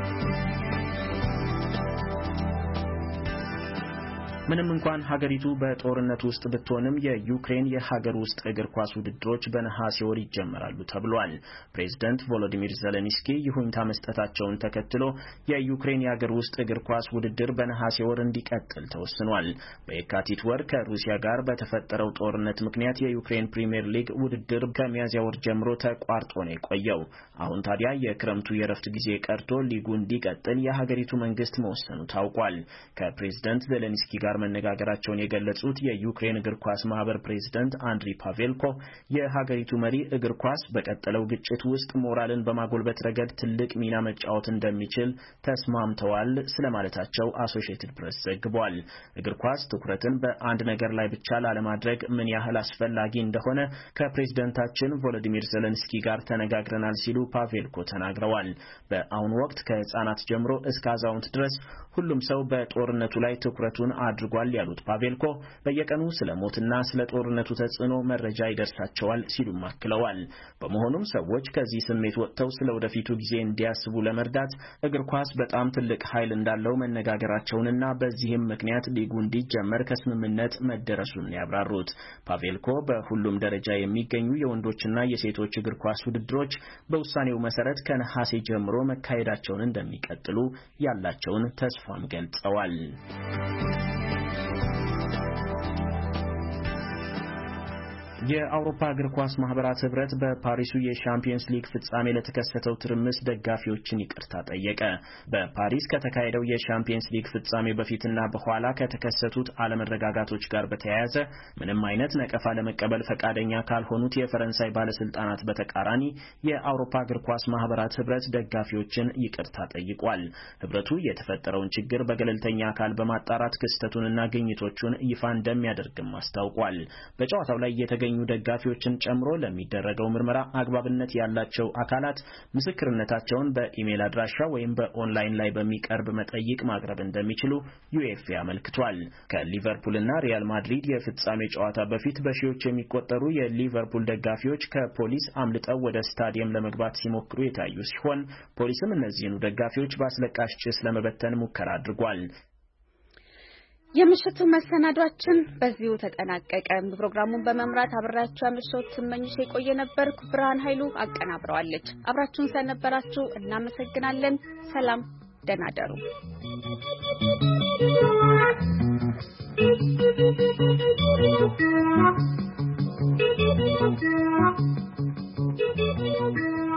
ምንም እንኳን ሀገሪቱ በጦርነት ውስጥ ብትሆንም የዩክሬን የሀገር ውስጥ እግር ኳስ ውድድሮች በነሐሴ ወር ይጀመራሉ ተብሏል። ፕሬዝዳንት ቮሎዲሚር ዜሌንስኪ ይሁንታ መስጠታቸውን ተከትሎ የዩክሬን የሀገር ውስጥ እግር ኳስ ውድድር በነሐሴ ወር እንዲቀጥል ተወስኗል። በየካቲት ወር ከሩሲያ ጋር በተፈጠረው ጦርነት ምክንያት የዩክሬን ፕሪሚየር ሊግ ውድድር ከሚያዝያ ወር ጀምሮ ተቋርጦ ነው የቆየው። አሁን ታዲያ የክረምቱ የረፍት ጊዜ ቀርቶ ሊጉ እንዲቀጥል የሀገሪቱ መንግስት መወሰኑ ታውቋል። ከፕሬዝዳንት ዜሌንስኪ ጋር መነጋገራቸውን የገለጹት የዩክሬን እግር ኳስ ማህበር ፕሬዝዳንት አንድሪ ፓቬልኮ የሀገሪቱ መሪ እግር ኳስ በቀጠለው ግጭት ውስጥ ሞራልን በማጎልበት ረገድ ትልቅ ሚና መጫወት እንደሚችል ተስማምተዋል ስለማለታቸው አሶሺየትድ ፕሬስ ዘግቧል። እግር ኳስ ትኩረትን በአንድ ነገር ላይ ብቻ ላለማድረግ ምን ያህል አስፈላጊ እንደሆነ ከፕሬዝዳንታችን ቮሎዲሚር ዜሌንስኪ ጋር ተነጋግረናል ሲሉ ፓቬልኮ ተናግረዋል። በአሁኑ ወቅት ከህፃናት ጀምሮ እስከ አዛውንት ድረስ ሁሉም ሰው በጦርነቱ ላይ ትኩረቱን አድርጓል ያሉት ፓቬልኮ በየቀኑ ስለ ሞትና ስለ ጦርነቱ ተጽዕኖ መረጃ ይደርሳቸዋል ሲሉም አክለዋል። በመሆኑም ሰዎች ከዚህ ስሜት ወጥተው ስለ ወደፊቱ ጊዜ እንዲያስቡ ለመርዳት እግር ኳስ በጣም ትልቅ ኃይል እንዳለው መነጋገራቸውንና በዚህም ምክንያት ሊጉ እንዲጀመር ከስምምነት መደረሱን ያብራሩት ፓቬልኮ በሁሉም ደረጃ የሚገኙ የወንዶችና የሴቶች እግር ኳስ ውድድሮች በውሳኔው መሰረት ከነሐሴ ጀምሮ መካሄዳቸውን እንደሚቀጥሉ ያላቸውን ተስፋም ገልጸዋል። የአውሮፓ እግር ኳስ ማህበራት ህብረት በፓሪሱ የሻምፒየንስ ሊግ ፍጻሜ ለተከሰተው ትርምስ ደጋፊዎችን ይቅርታ ጠየቀ። በፓሪስ ከተካሄደው የሻምፒየንስ ሊግ ፍጻሜ በፊትና በኋላ ከተከሰቱት አለመረጋጋቶች ጋር በተያያዘ ምንም አይነት ነቀፋ ለመቀበል ፈቃደኛ ካልሆኑት የፈረንሳይ ባለስልጣናት በተቃራኒ የአውሮፓ እግር ኳስ ማህበራት ህብረት ደጋፊዎችን ይቅርታ ጠይቋል። ህብረቱ የተፈጠረውን ችግር በገለልተኛ አካል በማጣራት ክስተቱንና ግኝቶቹን ይፋ እንደሚያደርግም አስታውቋል። በጨዋታው ላይ የተገኙ ደጋፊዎችን ጨምሮ ለሚደረገው ምርመራ አግባብነት ያላቸው አካላት ምስክርነታቸውን በኢሜል አድራሻ ወይም በኦንላይን ላይ በሚቀርብ መጠይቅ ማቅረብ እንደሚችሉ ዩኤፋ አመልክቷል። ከሊቨርፑልና ሪያል ማድሪድ የፍጻሜ ጨዋታ በፊት በሺዎች የሚቆጠሩ የሊቨርፑል ደጋፊዎች ከፖሊስ አምልጠው ወደ ስታዲየም ለመግባት ሲሞክሩ የታዩ ሲሆን ፖሊስም እነዚህኑ ደጋፊዎች በአስለቃሽ ጭስ ለመበተን ሙከራ አድርጓል። የምሽቱ መሰናዷችን በዚሁ ተጠናቀቀ። ፕሮግራሙን በመምራት አብራችሁ አመሻውት ስመኝሽ የቆየ ነበርኩ። ብርሃን ኃይሉ አቀናብረዋለች። አብራችሁን ስለነበራችሁ እናመሰግናለን። ሰላም፣ ደህና ደሩ።